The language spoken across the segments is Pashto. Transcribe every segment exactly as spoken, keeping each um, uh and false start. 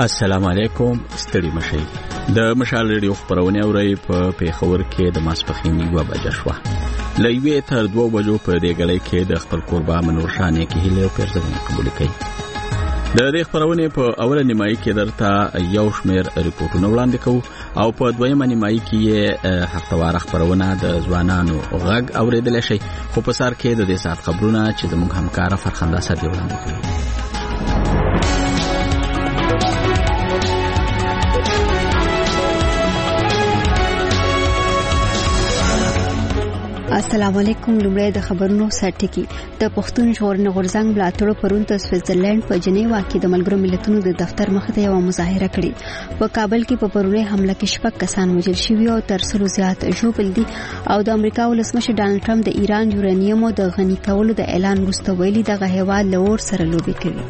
السلام علیکم، ستړي مشئ. د مشال ریډیو خبرونه اوري په پیښور کې د ماسپخین یو بجه شوه. لوي تر دوه بجو په دې غړي کې د خپل قربا منور شانې کې هله او پرځونه قبول کړي. د دې خبرونه په اوله نیمایي کې درته یو شمېر ریپورتونه وړاندې کوو او په دویمه نیمایي کې هفتوار خبرونه د ځوانانو غږ اوریدل شي. خو په سر کې د دې سات خبرونه چې زموږ همکار فرخنده سره وړاندې کوي. السلام علیکم. لومړی د خبرونو سرټکی. د پښتون ژغورنې غورځنګ ملاتړو پرون ته سویټزرلند په جنیوا کې د ملګرو ملتونو د دفتر مخ ته یو مظاهره کړې. په کابل کې په پرونی حمله کې شپږ کسان وژل شوي او تر سلو زیات ژوبل دي او د امریکا ولسمشر ډانلډ ټرمپ د ایران یورانیوم د غني کولو د اعلان وروسته ویلي دغه هیواد له اور سره لوبې کوي.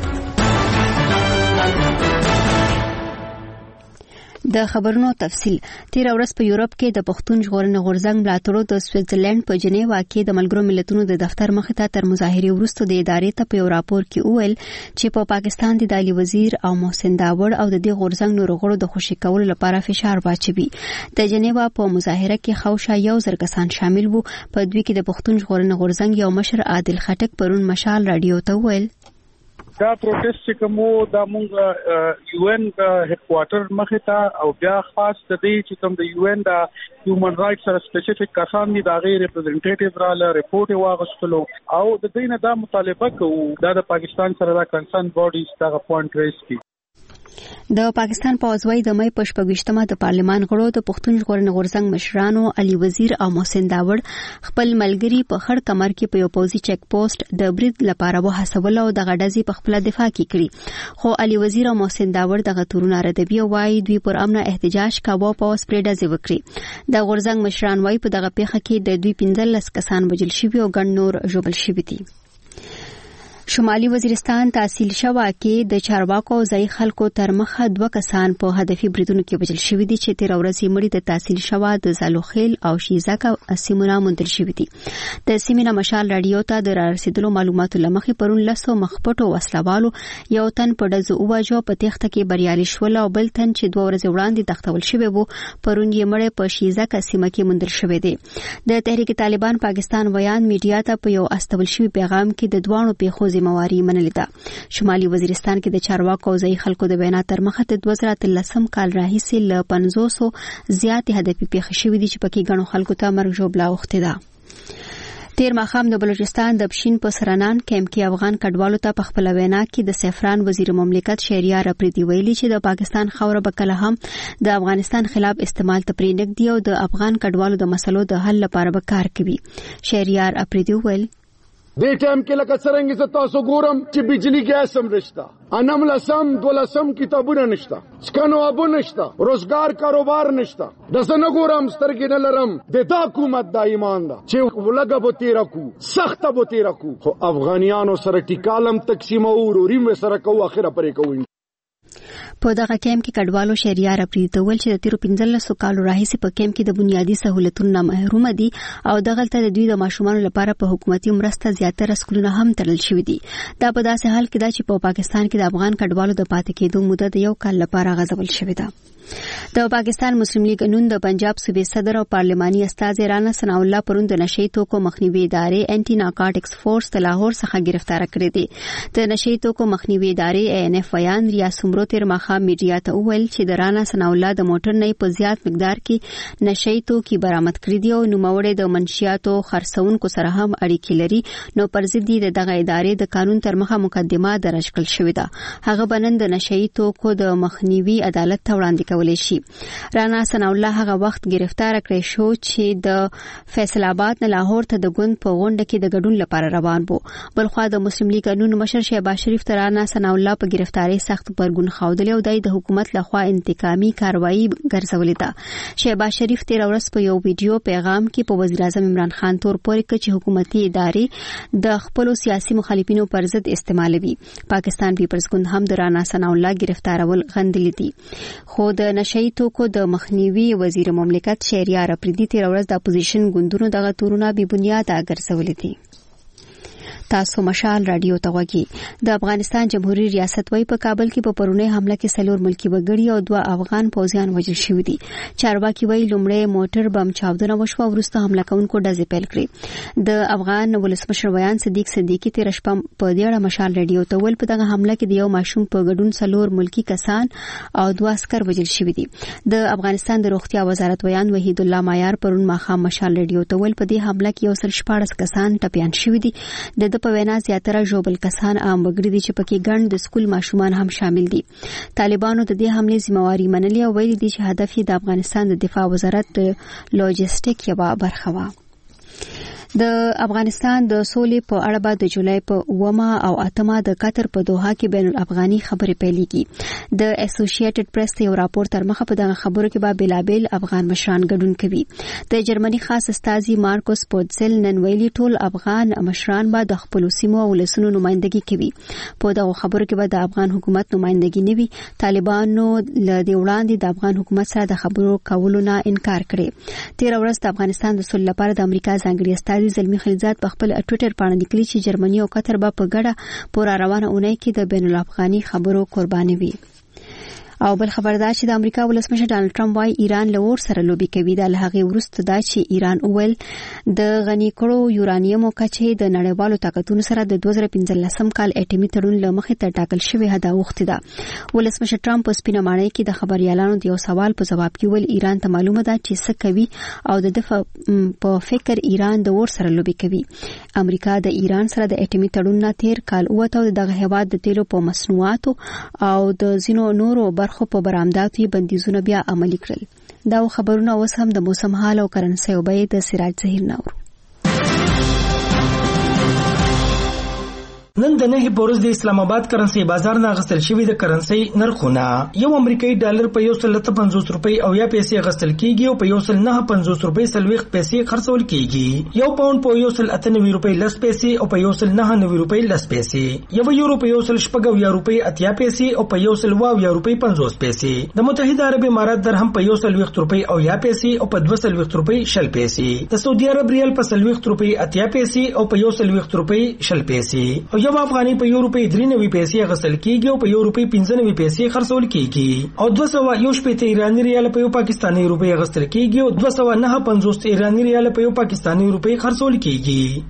د خبرونو تفصیل. تیر ورځ په یورپ کې د پښتون ژغورنې غورځنګ ملاتړو د سویټزرلند په جنیوا کې د ملګرو ملتونو د دفتر مخ ته تر مظاهرې وروسته د ادارې ته په یو راپور کې وویل چې په پا پاکستان د عالی وزیر او محسن داوړ او د دې غورځنګ نور غړو د خوشي کولو لپاره فشار واچوي. د جنیوا په مظاهره کې خوشا یو زر کسان شامل وو. په دوی کې د پښتون ژغورنې غورځنګ یو مشر عادل خټک پرون مشال رادیو ته وویل دا پروټیست چې کومو د مونږ یو ان هډ کوارټر مخه ته او بیا خاص د دې چې کوم د یو ان د هیومن رائټس سره سپیسیفیک کسان دي دا غیر ریپرزنټیټیو راله ریپورت واغستلو او د دې نه دا مطالبه کوو دا د پاکستان سره د کنسرن باډیز دا پوینټ ریس کی. د پاکستان پوځوي د مې پښپګشتمه د پارلمان غړو د پښتون ژغورنې غورځنګ مشرانو علي وزیر او محسن داوړ خپل ملګری په خړ کمر کې په یو پوځي چک پوسټ د برید لپاره وهڅول او د غډزي په خپل دفاع کې کړی. خو علي وزیر او محسن داوړ دغه تورونه ردوي او وايي دوی پر امن احتجاج کاوه په اوس پرېډازي وکړي. د غورځنګ مشران وايي په دغه پیښه کې د دوی پنځلس کسان وژل شوي او ګڼ نور ژوبل شوي دي. شمالي وزیرستان تحصیل شوا کې د چارواکو او ځای خلکو تر مخه دوه کسان په هدفي بریدونو کې وژل شوي دي چې تیر ورځ یې مړي د تحصیل شوا د زالوخیل او شیزاکا سیمونه موندل شوي دي. د سیمینه مشال رادیو ته د رارسیدلو معلوماتو لمخې پرون لسو مخپټو وسلوالو یو تن په ډزو وواژه په تېښته کې بریالي شول او بل تن چې دوه ورځې وړاندې تښتول شوی وو پرون یې مړی په شیزاکا سیمه کې موندل شوی دی. د تحریک طالبان پاکستان ویان میډیا ته په یو استول شوی پیغام کې د دوانو پیښو مواري منلې ده. شمالي وزیرستان کې د چارواکو او ځای خلکو د وینا تر مخه د دوه زره اتلسم کال راهیسې له پنځوسو زیاتې هدفي پیښې شوې دي چې پکې ګڼو خلکو ته مرګ ژوبله اوښتې ده. تیر ماښام د بلوچستان د پښین په سرانان کیمپ کې افغان کډوالو ته په خپل وینا کې د سفران وزیر مملکت شهریار اپریدي ویلي چې د پاکستان خاوره به کله هم د افغانستان خلاف استعمال ته پرې نږدي او د افغان کډوالو د مسلو د حل لپاره به کار کوي. شهریار اپریدي ویل دې ټایم کې لکه څنګه چې تاسو ګورم چې بجلی ګیس هم نشته، انم لسم دولسم کتابونه نشته، سکانو ابو نشته، روزګار کاروبار نشته. د زنه ګورم سترګې نه لرم د دا حکومت د ایمان ده چې ولګه بو تیر کو سخت بو تیر کو خو افغانیانو سره ټیکالم تقسیم او روریم سره کو اخره پرې کوي. په دغه کیمپ کې کډوالو شهریار اپریدي ته ویل چې د تیرو پنځلسو کالو راهیسې په کیمپ کې د بنیادي سہولتونو نه محروم دي او دغلته د دوی د ماشومانو لپاره په حکومتي مرسته زیاتره سکولونه هم تړل شوي دي. دا په داسې حال کې ده چې په پاکستان کې د افغان کډوالو د پاتې کېدو موده د یو کال لپاره غځول شوې ده. د پاکستان مسلم لیگ نون د پنجاب صوبې صدر او پارلماني استاد رانا ثنا الله پرون د نشئی توکو مخنیوي ادارې انټي نارکوټکس فورس د لاهور څخه گرفتار کړی دی. د نشئی توکو مخنیوي ادارې ای ان اف ویان ریاض سمرو تیر مخه میډیا ته وویل چې د رانا ثنا الله د موټر نه په زیات مقدار کې نشئی توکي برآمد کړی دي او نوموړی د منشیاتو خرڅونکو سره هم اړیکې لري نو پر ضد د دغه ادارې د قانون تر مخه مقدمه درج کړل شوې ده. هغه بنن د نشئی توکو د مخنیوي عدالت ته وړاندې شي. رانا ثنا الله هغه وخت گرفتار کړی شو چې د فیصل آباد نه لاهور ته د ګوند په غونډه کې د ګډون لپاره روان وو. بلخوا د مسلم لیگ قانون مشر شهباز شریف ته رانا ثنا الله په گرفتاری سخت پرګون خاودلی او د حکومت لخوا انتقامي کاروایی ګرځولې ده. شهباز شریف تیر ورځ په یو ویډیو پیغام کې په وزیر اعظم عمران خان تور پورې کړ چې حکومتي ادارې د خپل سیاسي مخالفینو پر ضد استعمالوي. پاکستان پیپلز ګوند هم د رانا ثنا الله گرفتارول غندلې دي. خو د نشئی توکو د مخنیوي وزیر مملکت شهریار اپریدي تیر ورځ د اپوزیشن ګوندونو دغه تورونه بې بنیاده ګرځولې دي. تاسو مشال رادیو ته وګورئ. د افغانستان جمهوریت ریاست وايي په کابل کې په پرونی حمله کې څلور ملکی وګړي او دوه افغان پوځیان وژل شوي دي. چارواکي وايي لومړی موټر بم چاودنه وشوه او وروسته حمله کوونکو ډزې پیل کړې. د افغان ولسمشر ویان صدیق صدیقي تیر شپه په دې اړه مشال رادیو ته ویل په دغه حمله کې د یو ماشوم په ګډون څلور ملکی کسان او دوه عسكر وژل شوي دي. د افغانستان د روغتیا وزارت ویان وحید الله مایار پرون ماښام مشال رادیو ته ویل په دې حمله کې یو سل شپاړس کسان ټپیان شوي دي. د د په وینا زیاتره ژوبل کسان عام وګړي دي چې پکې ګڼ د سکول ماشومان هم شامل دي. طالبانو د دې حملې ذمہواری منلې او ویلي دي چې هدف یې د افغانستان د دفاع وزارت د لوجستیک یوه برخه وه. د افغانستان د سولې په اړه به د جولای په اومه او اتمه د قطر په دوحه کې بین الافغاني خبرې پیلېږي. د اسوسییټډ پریس یو راپور تر مخه په دغه خبرو کې به بلابل افغان مشران ګډون کوي. د جرمني خاص استازي مارکوس پودسل نن ویلي ټول افغان مشران به د خپل سیمو او ولسونو نمائندګي کوي. په دغه خبرو کې به د افغان حکومت نمائندګي نه وي. طالبانو له دې وړاندې د افغان حکومت سره د خبرو کولو نه انکار کړی. تیر ورځ د افغانستان د سولې لپاره د امریکا ځانګړي استازي زلمی خلیلزاد په خپل ټوئیټر باندې لیکلي چې جرمني او قطر به په ګډه په روانه اونۍ کې د بین الافغاني خبرو قرباني وي. او بل خبردار چې د امریکا ولسمشر ډانلډ ټرمپ وايي ایران له اور سره لوبي کوي. د لهغه وروسته دا چې ایران اول د غنی کړو یورانیم کچې د نړیوالو طاقتونو سره د دوه زره پنځلسم کال اټومي تړون له مخې ته ټاکل شوی هدا وخت ده. ولسمشر ټرمپ په سپینه ماڼۍ کې د خبريالانو د یو سوال په جواب کې ول ایران ته معلومه ده چې څه کوي او د دفاع په فکر ایران د اور سره لوبي کوي. امریکا د ایران سره د اټومي تړون نه تیر کال اوته دغه هیواد د تیلو په مصنوعاتو او د زینو نورو خو په برآمداتو بندیزونه بیا عملي کړل. دا خبرونه اوس هم د موسم حال او کرنسي او بیې د سراج ظهیر نور. نن د نه بورس د اسلام آباد کرنسي بازار نه غستل شوی د کرنسي نرخونه یو امریکایي ډالر په یو سل پنځوس روپۍ او یا پیسې غستل کیږي او په یو سل نه پنځوس روپۍ سلويخ پیسې خرڅول کیږي. یو پاوند په یو سل اته نوي روپۍ لس پیسې او په یو سل نه نوي روپۍ لس پیسې. یو یورو په یو سل شپږ یا روپۍ اتیا پیسې او په یو سل واو یا روپۍ پنځوس پیسې. د متحده عرب امارات درهم په یو سل ویخت روپۍ او یا پیسې او په دوه سل ویخت روپۍ شل پیسې. د سعودي عرب ریال په سل ویخت روپۍ اتیا پیسې او په یو سل ویخت روپۍ شل پیسې. او یو افغاني په یو روپۍ درې نوي پیسې غسل کیږي او په یو روپۍ پنځه نوي پیسې خرڅول کیږي. او دوه سوه یو شپېته ایراني ریال په یو پاکستاني روپۍ غسل کیږي او دوه سوه نه پنځوس ایراني ریال په یو پاکستاني روپۍ خرڅول کیږي.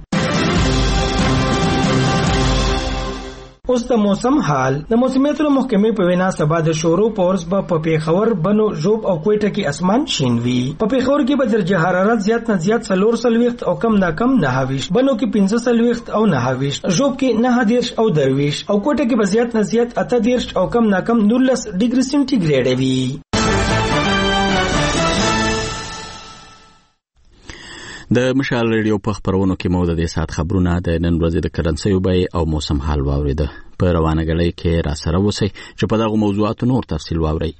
اوس د موسم حال. د موسمیاتو محکمې په وینا سبا د شورو پورس به په پیښور بنو ژوب او کوټه کې اسمان شین وي. په پیښور کې به درجه حرارت زیات نه زیات څلور سلويخت او کم نه کم نه هاويش. بنو کې پنځه سلويخت او نه هاويش. ژوب کې نه دیرش او درويش او کوټه کې به زیات نه زیات اته دیرش او کم نه کم نولس ډیګري سنټیګریډ وي. د مشال ریډیو په خبرونو کې مو د دې سات خبرونه د نن ورځې د کرنسي بیې او موسم حال واوریده. په روانه غړي کې را سره وسی چې په دغه موضوعاتو نور تفصیل واوري.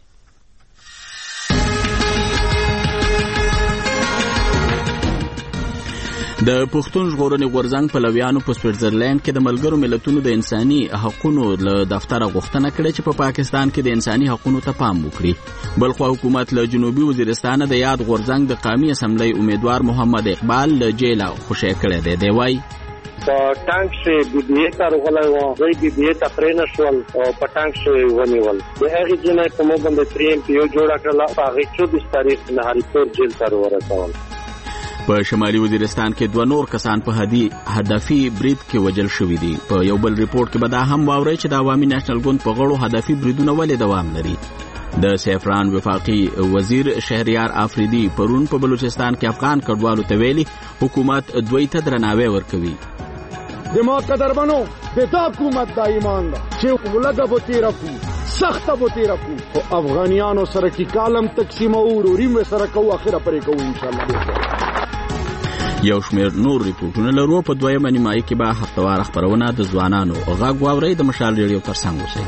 د پښتون ژغورنې غورځنګ په لویانو په سویټزرلند کې د ملګرو ملتونو د انساني حقوقو له دفتر غوښتنه کړې چې په پا پاکستان کې د انساني حقوقو ته پام وکړي. بلخو حکومت له جنوبي وزیرستان د یاد غورځنګ د قومي اسمبلی امیدوار محمد اقبال له جیل خوشی کړی دی. دی وایي په ټانک شي بي بي اي ته راغلی و، دوی بي بي اي ته پرې نه شول او په ټانک شي ونیول. د هغې جینۍ په موږ باندې ترې ایم پي او جوړه کړله، په هغې چوبیس تاریخ نهارپور جیل ته ورسول. په شمالي وزیرستان کې دوه نور کسان په هدي هدفي برید کې وژل شوي دي. په یو بل ریپورت کې به دا هم واورئ چې د عوامي نېشنل ګوند په غړو هدفي بریدونه ولې دوام لري. د سیفران وفاقي وزیر شهریار آفریدي پرون په بلوچستان کې افغان کډوالو ته ویلي حکومت دوی ته درناوی ورکوي. دماغ قدرمنو د دا حکومت دا ایمان ده چې ولګه به تیره کړو، سخته به تیره کړو، خو افغانیانو سره کې کالم تقسیمو وروریم سره کوو، اخره پرې کوو انشاءالله. یو شمیر نور ریپورټونه لرو. په دویمه نیمایي کې به هفتوار خبرونه د ځوانانو غږ واورئ. د مشال ریډیو ترڅنګ اوسئ.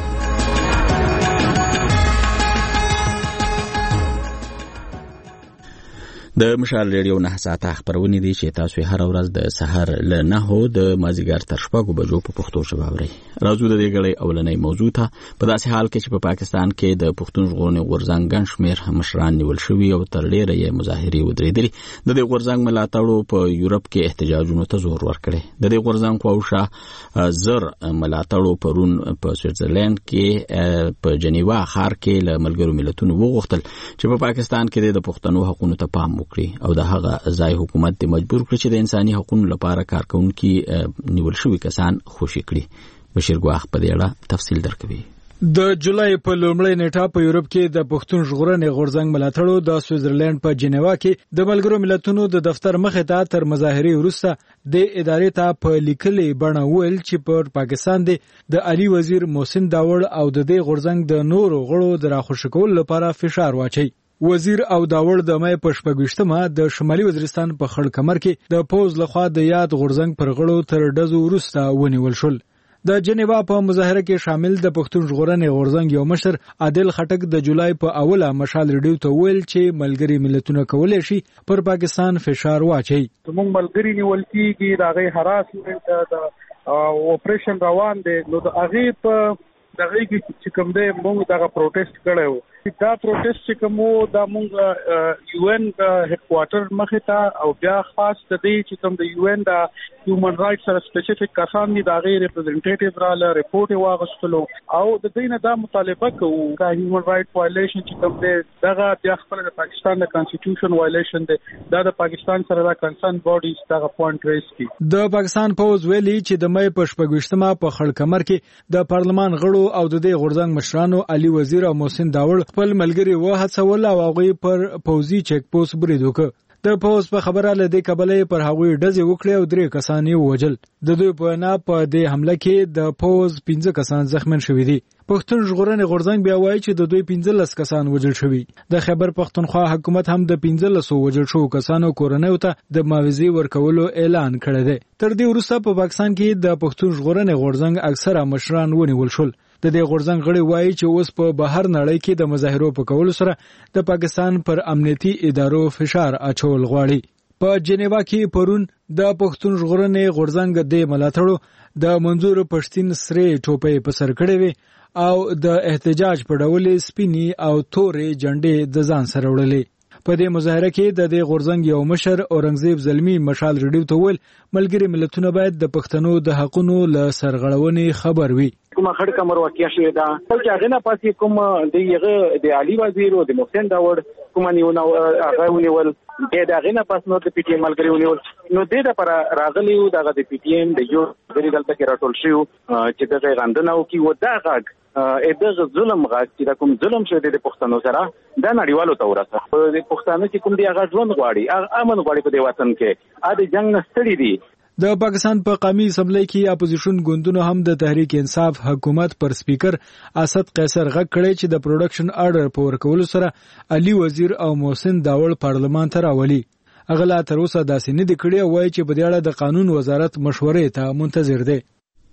د مشال ریډیو نه ساعته خبرونه دي چې تاسو هر ورځ د سحر ل نه د مازیګر تر شپږو بجو په پښتو ژبه اورئ. راځو د دې غړې اولنۍ موضوع ته. په داسې حال کې چې په پاکستان کې د پښتون ژغورنې غورځنګ ګڼ شمېر مشران نیول شوي او تر ډېره یې مظاهرې ودرېدلې. د دې غورځنګ ملاتړو په یورپ کې احتجاجونو ته زور ورکړی. د دې غورځنګ خواوشا زر ملاتړو پرون په سویټزرلند کې په جنیوا ښار کې له ملګرو ملتونو وغوښتل چې په پاکستان کې د پښتنو حقوقو ته پام وکړي او د هغه ځای حکومت د مجبور کړ چې د انساني حقوقو لپاره کارکونکي نیول شوي کسان خوشي کړي. بشیر ګواخ په دې اړه تفصیل درکوي. د جولای په لومړۍ نیټه په یورپ کې د پښتون ژغورنې غورځنګ ملاتړو د سویټزرلند په جنیوا کې د ملګرو ملتونو د دفتر مخې ته تر مظاهرې وروسته د ادارې ته په لیکلي بڼه ویل چې پر پاکستان د علي وزیر محسن داوړ او د دې غورځنګ د نورو غړو د راخوشي کولو لپاره فشار واچي. وزیر او داوړ د مې په شپږویشتمه د شمالي وزیرستان په خړ کمر کې د پوز لخوا د یاد غورځنګ پر غړو تر ډزو وروسته ونیول شول. د جنیوا په مظاهره کې شامل د پښتون ژغورنې غورځنګ یو مشر عادل خټک د جولای په اوله مشال ریډیو ته ویل چې ملګری ملتونه کولای شي پر پاکستان فشار واچي. موږ ملګری نیول کیږي د هغه هراسمنت د اپریشن روان دي نو د هغه په دغه کې چې کوم دی موږ دغه پروټیسټ کړو. دا پروټیسټ چې کوم دا موږ یو ان هډ کوارټر مخې ته او بیا خاص د دې چې کوم د یو ان د هیومن رائټس سره سپیسیفیک کسان دي دا غیر ریپرزنټیټیو راله ریپورت واغستلو او د دې نه دا مطالبه کوو چې هیومن رائټ وایلیشن چې کوم دی دغه بیا خپل د پاکستان د کانسټیټیوشن وایلیشن دی دا د پاکستان سره د کنسرن باډیز دغه پوینټ ریز کی. د پاکستان پوز ویلي چې د مې په شپږویشتمه په خړ کمر کې د پارلمان غړو او د دې غورځنګ مشرانو علي وزیر او محسن داوړ خپل ملګری وهڅول او هغوی پر پوزي چیک پوسټ برید وکړ. د پوز په خبره له دې کبلې پر هغوی ډزې وکړې او درې کسان یې ووژل. د دوی په نه په دې حمله کې د پوز پنځه کسان زخمین شوي دي. پښتون ژغورنې غورځنګ بیا وایي چې د دوی پنځلس کسان وژل شوي. د خیبر پښتونخوا حکومت هم د پنځلسو وژل شوو کسانو کورنیو ته د معاوضې ورکولو اعلان کړی دی. تر دې وروسته په پاکستان کې د پښتون ژغورنې غورځنګ اکثره مشران ونیول شول. د دې غورځنګ غړي وایي چې اوس په بهر نړۍ کې د مظاهرو په کولو سره د پاکستان پر امنیتي ادارو فشار اچول غواړي. په جنیوا کې پرون د پښتون ژغورنې غورځنګ د ملاتړو د منظور پښتين سره ټوپې په سر کړې وي او د احتجاج په ډول سپینی او تورې جنډې د ځان سره وړلې. په دې مظاهره کې د دې غورځنګ یو مشر اورنګزیب زلمی مشال ریډیو ته ویل ملګری ملتونه باید د پښتنو د حقونو له سرغړونې خبر وي. کومه خړ کمر واقع شوې ده چې هغه نه پاتې کوم د یغه د علي وزیر او د محسن داوړ کوم نیونه هغه ونیول د هغه نه پاس نو د پی ټی ایم ملګری ونیول نو د دې پر راغلی او دغه د پی ټی ایم د یو غری دلته کې راټول شو چې د غندنه او کې و دا غږ ا دغه ظلم غږ چې کوم ظلم شوی د پښتنو سره د نړیوالو ته ورسه د پښتنو چې کوم دی هغه ژوند غواړي هغه امن غواړي په دې وطن کې ا د جنگ نستړي دي. د پاکستان په قومي اسمبلی کې اپوزیشن ګوندونو هم د تحریک انصاف حکومت پر سپیکر اسد قیصر غږ کړی چې د پروډکشن آرډر په ورکولو سره علي وزیر او محسن داوړ پارلمان ته راولي. هغه لا تر اوسه داسې نه دی کړی او وایي چې په دې اړه د قانون وزارت مشورې ته منتظر دی.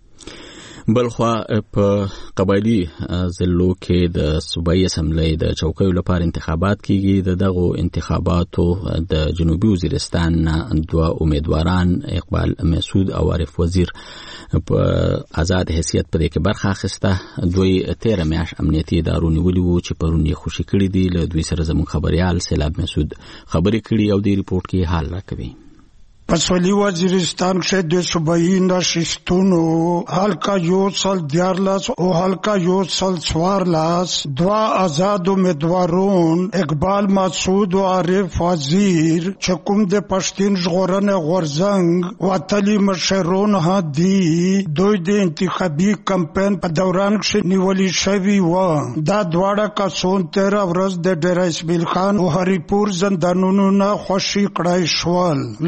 بلخوا په قبایلی ضلعو کې د صوبایي اسمبلی د چوکیو لپاره انتخابات کیږي. د دغو انتخاباتو د جنوبي وزیرستان دوه امیدواران اقبال مسعود او عارف وزیر په آزاد حیثیت په دې کې برخه اخیسته. دوی تیره میاشت امنیتي ادارو نیولي وو چې پرون یې خوشي کړي دي. له دوی سره زموږ خبريال سیلاب مسعود خبرې کړي او د ریپورت کې حال راکوي. پسولی وزیرستان کې د صوبایي نشستونو حلقه یو سل دیارلاس او حلقه یو سل څوارلاس دوا آزاد امیدوارون اقبال مسعود او عارف وزیر چې کوم د پښتون ژغورنې غورځنګ وتلی مشرون هدي دوی د انتخابي کمپاین په دوران کې نیولې شوی و. دا دواړه کسان تر ورځ د ډیر اسماعیل خان او هریپور زندانونو نه خوشي کړای شول. له دوی نه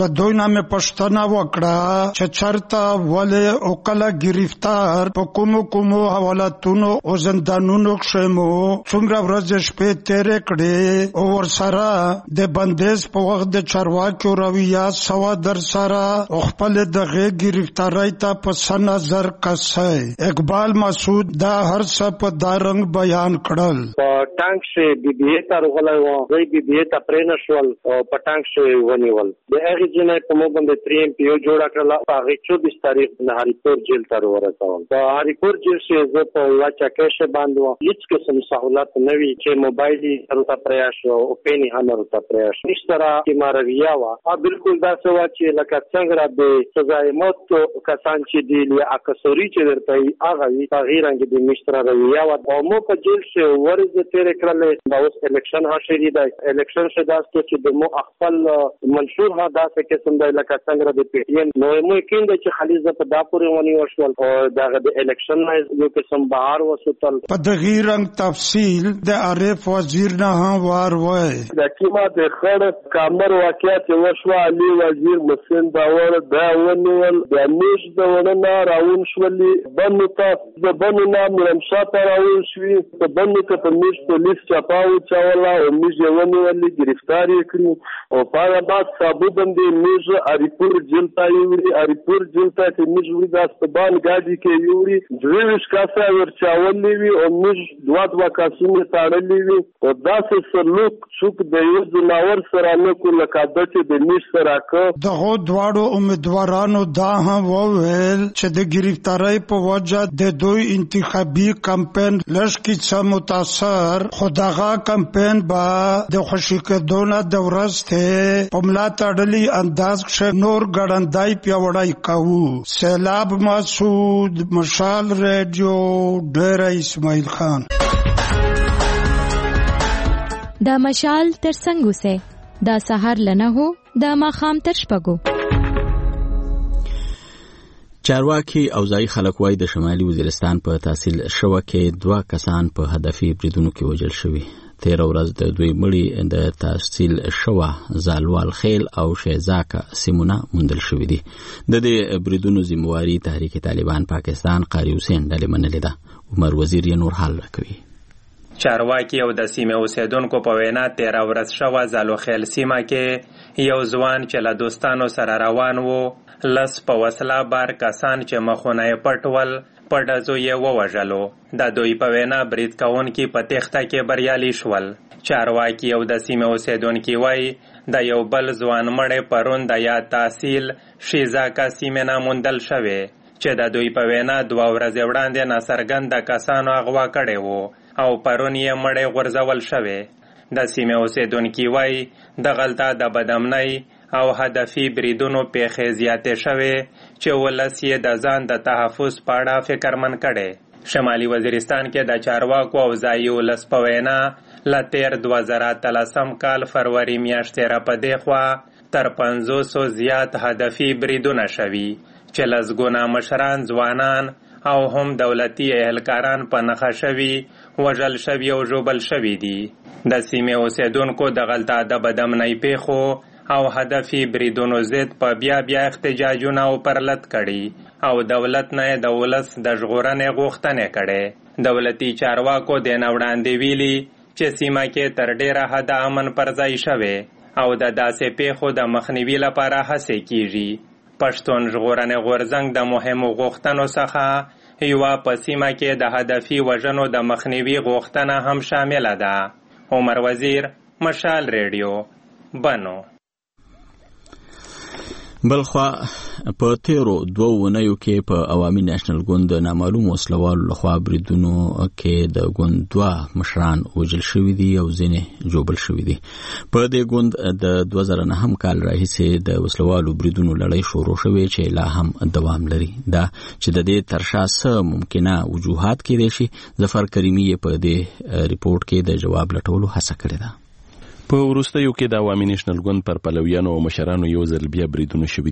مې پښتنه وکړه چې چرته ولې او کله گرفتار په کومو کومو حوالتونو او زندانونو کښې مو څومره ورځې شپې تېرې کړې او ورسره د بندیز په وخت د چارواکو رویه سوه در سره او خپلې دغې گرفتارۍ ته په څه نظر کسی اقبال مسعود دا هر څه په دا رنګ بیان کړل. په ټانک کښې بي بي اې ته راغلی و، دوی بي بي اې ته پرې نه شول او په ټانک کښې ونیول. د هغې جینۍ په موږ باندې ترې ایم پي او جوړه کړله. په هغې چوبیس تاریخ د هریپور جیل ته راورسول. په هریپور جیل کښې زه په یوه چوکۍ کښې باندې وم. هېڅ قسم سهولت نه وي چې موبایل یې ورته پرې شو او پین یې هم ورته پرې شو. هېڅ سره کومه رویه وه. بلکل داسې وه چې لکه څنګه د سزای موت کسان چې دي یا کسوري چې درته وي هغه وي، په هغې رنګې د موږ سره رویه وه. او مو په جیل کښې ورځې تېرې کړلې. دا اوس الیکشن حشري دی. الیکشن کښې داسې چې د مو خپل منشور ها داسې قسم دی لکه څنګه د پی ټي ایم. نو مو یقین دی چې خالي زه په دا پورې ونیول شول او دغه د الیکشن نه یو قسم بهار وسوتل. په دغې رنګ تفصیل د عارف وزیر نه هم وار وایي. د کیما د خړ کامر واقعه چې وشوه، علي وزیر محسن داور دا ونیول. د میش د ونه راون شولې بنو ته د بنو نه مرمشا ته راون شوي. په بنو ته په میش پولیس چاپا وچوله او میش یې ونیولې، ګرفتار یې کړي او په هغه بعد سابو باندې میش هریپور جیل ته یوړي. هریپور جیل ته چې میش وړي د اسپبان ګاډي کې یوړي. دوه ویشت کاسه ورچاولې وي او میش دوه دوه کاسونه تاړلې وي او داسې سلوک څوک د یو ځناور سره نه کو لکه ده چې د میش سره که. دغو دواړو امیدوارانو دا هم وویل چې د ګرفتارۍ په وجه د دوی انتخابي کمپین لږ کې څه متاثر، خو دغه کمپین به د خوشي کېدو نه د ورځې په ملا تړلي انداز کښې نور ګړندی پیاوړی کوو. سیلاب مسعود، مشال ریډیو، ډیره اسماعیل خان. دا مشال تر څنګه اوسه دا سهار لنه هو دا ماښام تر شپږو. چارواکي او ځایي خلک وایي د شمالي وزیرستان په تحصیل شوه کې دوه کسان په هدفي بریدونو کې وژل شوي. تېره ورځ د دوی مړي د تحصیل شوه زالوال خیل او شیزاکا سیمونه موندل شوي دي. د دې بریدونو ذمهواري تحریک طالبان پاکستان قاری حسین ډلې منلې ده. عمر وزیر یې نور حال راکوي. چارواکي او د سیمې اوسیدونکو په وینا تېره ورځ شوه زالو خیل سیمه کې یو ځوان چې له دوستانو سره روان و، لس په وسله بار کسان چې مخونه یې پټ ول په ډزو یې ووژلو. د دوی په وینا برید کوونکي په تېښته کې بریالي شول. چارواکي او د سیمې اوسیدونکي وایي د یو بل ځوان مړی پرون د یاد تحصیل شیزاکا سیمې نه موندل شوی چې د دوی په وینا دوه ورځې وړاندې ناڅرګنده کسانو اغوا کړی و او پرون یې مړی غورځول شوی. د سیمې اوسیدونکي وایي دغلته د بدامنۍ او هدفي بریدونو پیښې زیاتې شوې چې ولس یې د ځان د تحفظ په اړه فکرمن کړی. شمالي وزیرستان کې د چارواکو او ځایي ولس په وینا له تېر دوه زره اتلسم کال فروری میاشتې را په دې خوا تر پنځوسو زیات هدفي بریدونه شوي چې لسګونه مشران، ځوانان او هم دولتي اهلکاران په نښه شوي، وژل شوي او ژوبل شوي دي. د سیمې اوسیدونکو دغلته د بدامنۍ پیښو او هدفي بریدونو ضد په بیا بیا احتجاجونه او پرلت کړي او دولت نه د ولس د ژغورنې غوښتنې کړي. دولتي چارواکو د نه وړاندې ویلي چې سیمه کې تر ډیره حده امن پر ځای شوی او د داسې پیښو د مخنیوي لپاره هڅې کیږي. پښتون ژغورنې غورځنګ د مهمو غوښتنو څخه یوه په سیمه کې د هدفي وژنو د مخنیوي غوښتنه هم شامله ده. عمر وزیر، مشال ریډیو، بنو. بلخوا په تیرو دوه اونیو کې په عوامي نېشنل ګوند د نامعلوم وسلوالو لخوا بریدونو کې د ګوند دوه مشران وژل شوي دي او ځینې ژوبل شوي دي. په دې ګوند د دوه زره نهم کال راهیسې د وسلوالو بریدونو لړۍ شروع شوې چې لا هم دوام لري. دا چې د دې تر شا څه ممکنه وجوهات کېدای شي، ظفر کریمي یې په دې ریپورټ کې د جواب لټولو هڅه کړې ده. په وروستیو کې د عوامي نېشنل ګوند پر پلویانو او مشرانو یو ځل بیا بریدونه شوي دي.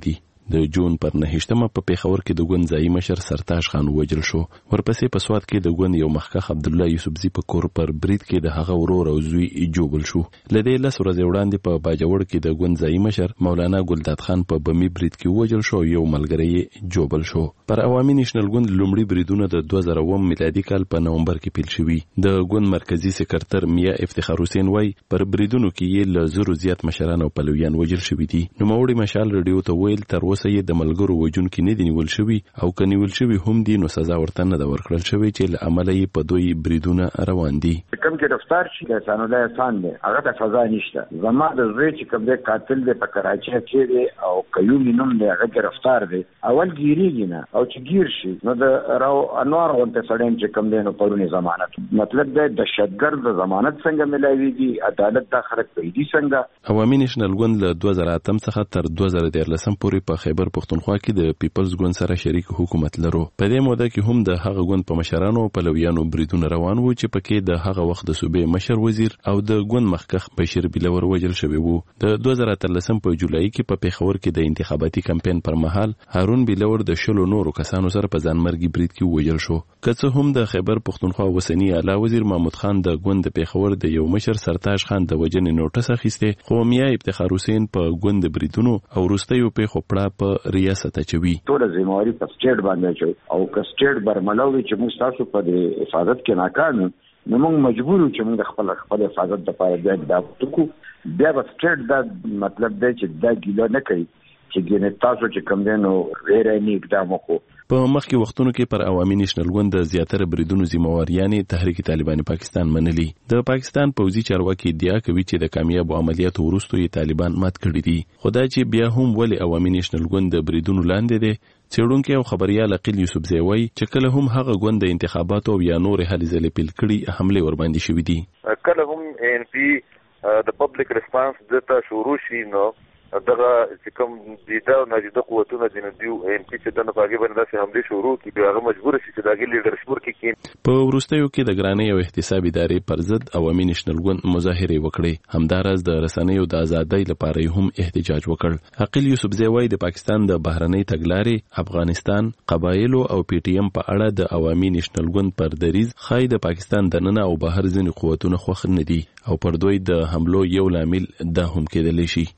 د جون پر نهشتمه په پیښور کې د ګوند ځایي مشر سرتاج خان ووژل شو. ورپسې په سوات کې د ګوند یو مخکښ عبدالله یوسفزي په کور پر برید کې د هغه ورور او زوی جوبل شو. لدې لس ورځې وړاندې په باجوړ کې د ګوند ځایي مشر مولانا ګلداد خان په بمي برید کې ووژل شو، یو ملګری جوبل شو. پر عوامي نېشنل ګوند لومړي بریدونه د دوه زره اووه میلادي کال په نومبر کې پیل شوي. د ګوند مرکزی سکرټر میا افتخار حسین وای پر بریدونو کې یې له زرو زیات مشران او پلویان وژل شوي دي. نوموړي مشال رادیو ته ویل تر اوسه یې د ملګرو وژونکي نه دي نیول شوي او که نیول شوي هم دي نو سزا ورته نه ده ورکړل شوې چې له امله یې په دوی بریدونه روان دي. کوم ګرفتار شي د احسان الله احسان دی هغه ته سزا نشته. زما د زوی چې کوم دی قاتل دی په کراچۍ کې دی او قیومي نوم دی هغه ګرفتار دی. اول ګیریږي نه او چې ګیر شي نو د راو انوار غونته سړی چې کوم دی نو پرونی ضمانت مطلب دی د شتګر د ضمانت څنګه ملایويږي، عدالت دا خلک پیدا څنګه. عوامي نېشنل ګوند له دوه زره اتم څخه تر دوه زره دیارلسم پورې په خیبر پښتونخوا کې د پیپلز ګوند سره شریک حکومت لرو. په دې موده کې هم د هغه ګوند په مشرانو او پلویانو بریدونه روان وو چې پکې د هغه وخت د صوبې مشر وزیر او د ګوند مخکښ بشیر بلور وژل شوی وو. د دوه زره اتلسم په جولای کې په پیښور کې د انتخاباتي کمپاین پر مهال هارون بلور د شلو نورو کسانو سره په ځانمرګي برید کې وژل شو. که څه هم د خیبر پښتونخوا اوسنی اعلی وزیر محمود خان د ګوند د پیښور د یو مشر سرتاج خان د وژنې نوټس اخیسته، خو میا افتخار حسین په ګوند بریدونو او وروستیو پیښو پړه په ریاست اچوي. ټول ځمواري په سټیټ باندې چوي او که سټیټ برملوي چې موږ تاسو په حفاظت کې ناکام نو موږ مجبور یو چې موږ خپل خپل حفاظت لپاره بیا دا وکړو. بیا به سټیټ دا مطلب دی چې دا ګیله نه کوي چې ګینه تاسو چې کوم دی نو ویره نه اقدام وکړو. په مخکې وختونو کې پر عوامي نېشنل ګوند د زیاتره بریدونو ذمہواریانې تحریک طالبان پاکستان منلي. د پاکستان پوځي چارواکي ادعا کوي چې د کامیابو عملیاتو وروسته یې طالبان مات کړي دي. خدای چې بیا هم ولې عوامي نېشنل ګوند د بریدونو لاندې دی. څېړونکی او خبريال عقیل یوسفزی وایي چې کله هم هغه ګوند د انتخاباتو او یا نور هلې ځلې پیل کړي حمله ور باندې شوې دي. کله هم ان پی د پبلک ریسپانس دته شروع شي نو دغه چې کوم دیده او ناجیده قوتونه دي نو دیو ان پی چې دغه باغې باندې داسې حمله شروع کړي بیا هغه مجبور شي چې دغه لیډرشپ ورکړي کین. په وروستیو کې د ګرانۍ او احتساب ادارې پر ضد عوامي نېشنل ګوند مظاهرې وکړې. همداراز د رسنیو د ازادۍ لپاره هم احتجاج وکړ. عقیل یوسفزی وایي د پاکستان د بهرنۍ تګلارې افغانستان قبایلو او پی ټی ایم په اړه د عوامي نېشنل ګوند پر دریز خای د پاکستان د ننه او بهر ځینې قوتونه خوښ نه دي او پر دوی د حملو یو لامل دا هم کېدلی شي.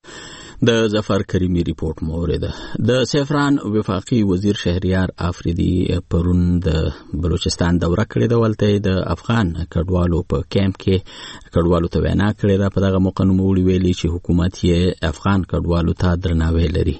د ظفر کریمی ریپورت مورده. د سیفران وفاقي وزیر شهریار افریدي پرون د بلوچستان دوره کړې ده. ولته د افغان کډوالو په کیمپ کې کډوالو ته وینا کړې ده. په دغه موقع نوموړي ویلي چې حکومت یې افغان کډوالو ته درناوی لري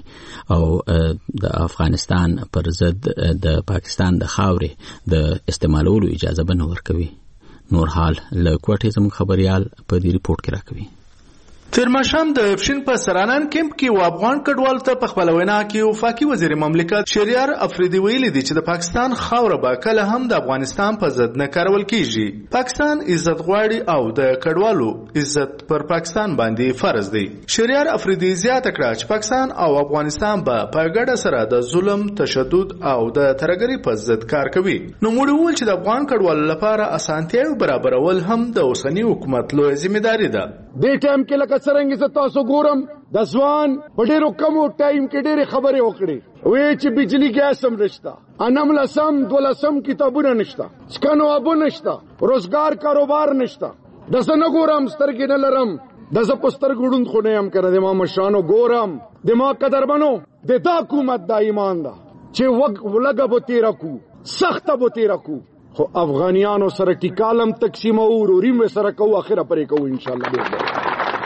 او د افغانستان پر ضد د پاکستان د خاورې د استعمالولو اجازه به نه ورکوي. نور حال له کوټې زموږ خبريال په دې ریپورت کې راکوي. تیرمشام د افشین په سرانان کیمپ کې و افغان کډوال ته په خپل وینا کې وفاقي وزیر مملکت شهریار افریدي ویلي دی چې د پاکستان خاوره به کله هم د افغانستان په ضد نه کارول کیږي. پاکستان عزت غواړي او د کډوالو عزت پر پاکستان باندې فرض دی. شهریار افریدي زیاته کړه چې پاکستان او افغانستان به په ګډه سره د ظلم، تشدد او د ترهګرۍ په ضد کار کوي. نو موږ وویل چې د افغان کډوالو لپاره اسانتیاوې برابرول هم د اوسنی حکومت لویه ذمہداري ده. دې ټایم کې لکه څرنګه چې تاسو ګورم د ځوان په ډیرو کمو ټایم کې ډېرې خبرې وکړې وې چې بجلی ګیس هم نشته، انم لسم دولسم کتابونه نشته، سکانو ابو نشته، روزګار کاروبار نشته. د زه نه ګورم سترګې نه لرم، د زه په سترګو ړوند خو نه یم که نه د ما مشرانو ګورم. د ما قدرمنو د دا حکومت دا ایمان ده چې لږه به تېره کړو، سخته به تېره کړو، خو افغانیانو سره ټیکالم تقسیمو، وروریم سره کوو، اخره پرې کوو انشاءالله به.